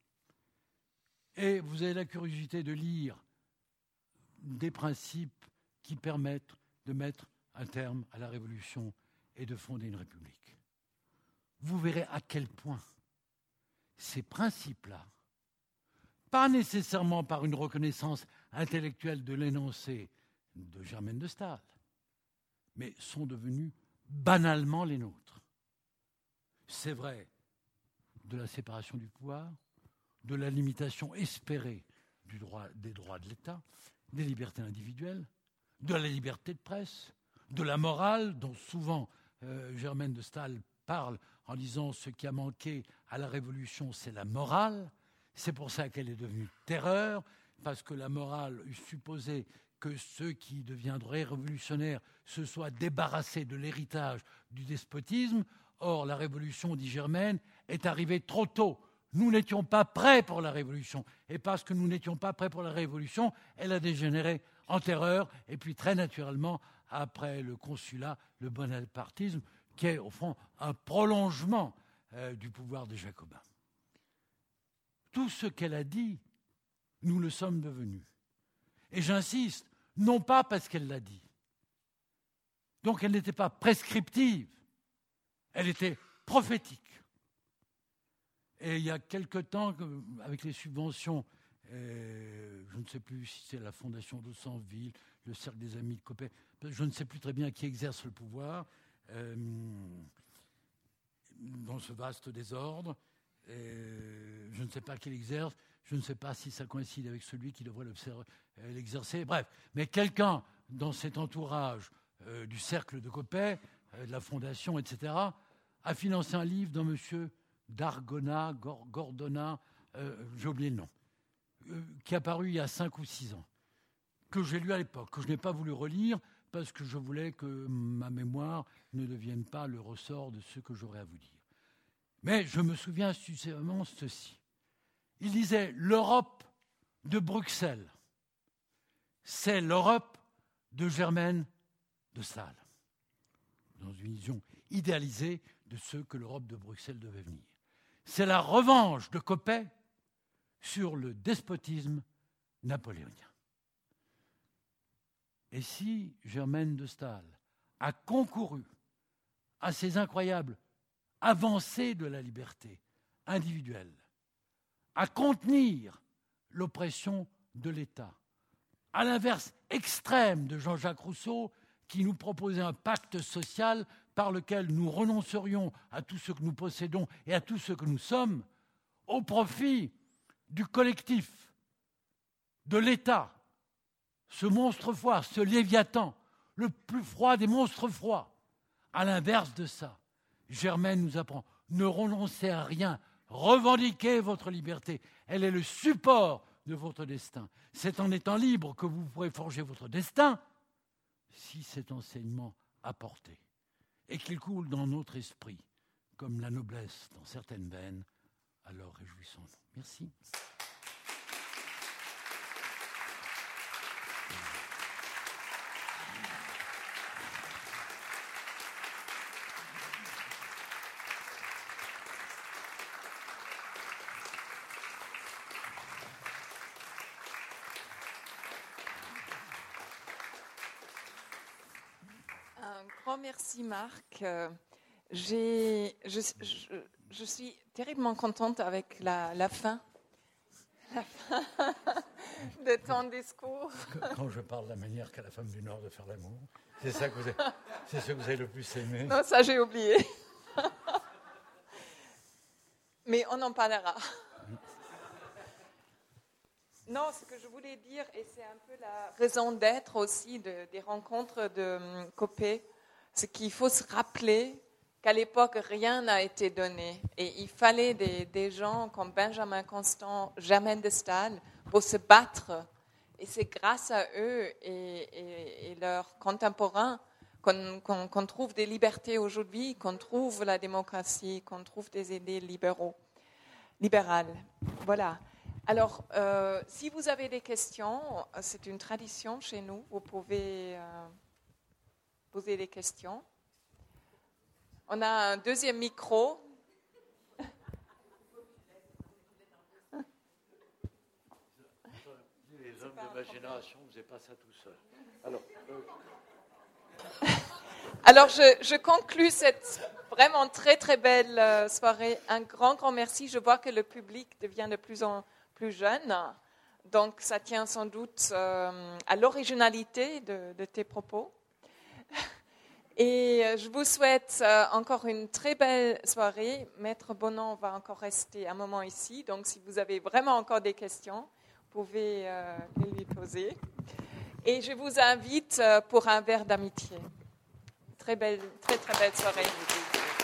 et vous avez la curiosité de lire des principes qui permettent de mettre un terme à la Révolution et de fonder une République, vous verrez à quel point ces principes-là, pas nécessairement par une reconnaissance intellectuelle de l'énoncé de Germaine de Staël, mais sont devenus banalement les nôtres. C'est vrai de la séparation du pouvoir, de la limitation espérée des droits de l'État, des libertés individuelles, de la liberté de presse, de la morale, dont souvent Germaine de Staël parle en disant ce qui a manqué à la Révolution, c'est la morale. C'est pour ça qu'elle est devenue terreur, parce que la morale supposait que ceux qui deviendraient révolutionnaires se soient débarrassés de l'héritage du despotisme. Or, la Révolution, dit Germaine, est arrivée trop tôt. Nous n'étions pas prêts pour la Révolution. Et parce que nous n'étions pas prêts pour la Révolution, elle a dégénéré en terreur. Et puis, très naturellement, après le consulat, le bonapartisme, qui est, au fond, un prolongement du pouvoir des Jacobins. Tout ce qu'elle a dit, nous le sommes devenus. Et j'insiste, non pas parce qu'elle l'a dit. Donc, elle n'était pas prescriptive. Elle était prophétique. Et il y a quelque temps, avec les subventions, je ne sais plus si c'est la Fondation d'Aucenville, le Cercle des Amis de Coppet, je ne sais plus très bien qui exerce le pouvoir dans ce vaste désordre. Je ne sais pas qui l'exerce, je ne sais pas si ça coïncide avec celui qui devrait l'exercer. Bref, mais quelqu'un dans cet entourage du Cercle de Coppet, de la Fondation, etc., a financé un livre d'un monsieur Gordona, j'ai oublié le nom, qui est apparu il y a 5 ou 6 ans, que j'ai lu à l'époque, que je n'ai pas voulu relire parce que je voulais que ma mémoire ne devienne pas le ressort de ce que j'aurais à vous dire. Mais je me souviin suffisamment ceci. Il disait « L'Europe de Bruxelles, c'est l'Europe de Germaine de Staël », dans une vision idéalisée de ce que l'Europe de Bruxelles devait venir. C'est la revanche de Coppet sur le despotisme napoléonien. Et si Germaine de Staël a concouru à ces incroyables avancées de la liberté individuelle, à contenir l'oppression de l'État, à l'inverse extrême de Jean-Jacques Rousseau, qui nous proposait un pacte social par lequel nous renoncerions à tout ce que nous possédons et à tout ce que nous sommes, au profit du collectif, de l'État, ce monstre froid, ce Léviathan, le plus froid des monstres froids. À l'inverse de ça, Germaine nous apprend, ne renoncez à rien, revendiquez votre liberté, elle est le support de votre destin. C'est en étant libre que vous pourrez forger votre destin, si cet enseignement a porté, et qu'il coule dans notre esprit, comme la noblesse dans certaines veines, alors réjouissons-nous. Merci. Un grand merci, Marc. Je suis terriblement contente avec la fin de ton discours. Quand je parle de la manière qu'a la femme du Nord de faire l'amour, c'est ça que c'est ce que vous avez le plus aimé. Non, ça j'ai oublié. Mais on en parlera. Non, ce que je voulais dire, et c'est un peu la raison d'être aussi des rencontres de Coppet, c'est qu'il faut se rappeler qu'à l'époque, rien n'a été donné. Et il fallait des gens comme Benjamin Constant, Germaine de Staël, pour se battre. Et c'est grâce à eux et leurs contemporains qu'on trouve des libertés aujourd'hui, qu'on trouve la démocratie, qu'on trouve des idées libérales. Voilà. Alors, si vous avez des questions, c'est une tradition chez nous, vous pouvez poser des questions. On a un deuxième micro. Les hommes de ma génération ne faisaient pas ça tout seul. Alors je conclus cette vraiment très très belle soirée. Un grand merci. Je vois que le public devient de plus en plus jeune. Donc ça tient sans doute à l'originalité de tes propos. Et je vous souhaite encore une très belle soirée. Maître Bonan va encore rester un moment ici. Donc si vous avez vraiment encore des questions, vous pouvez les lui poser. Et je vous invite pour un verre d'amitié. Très belle soirée.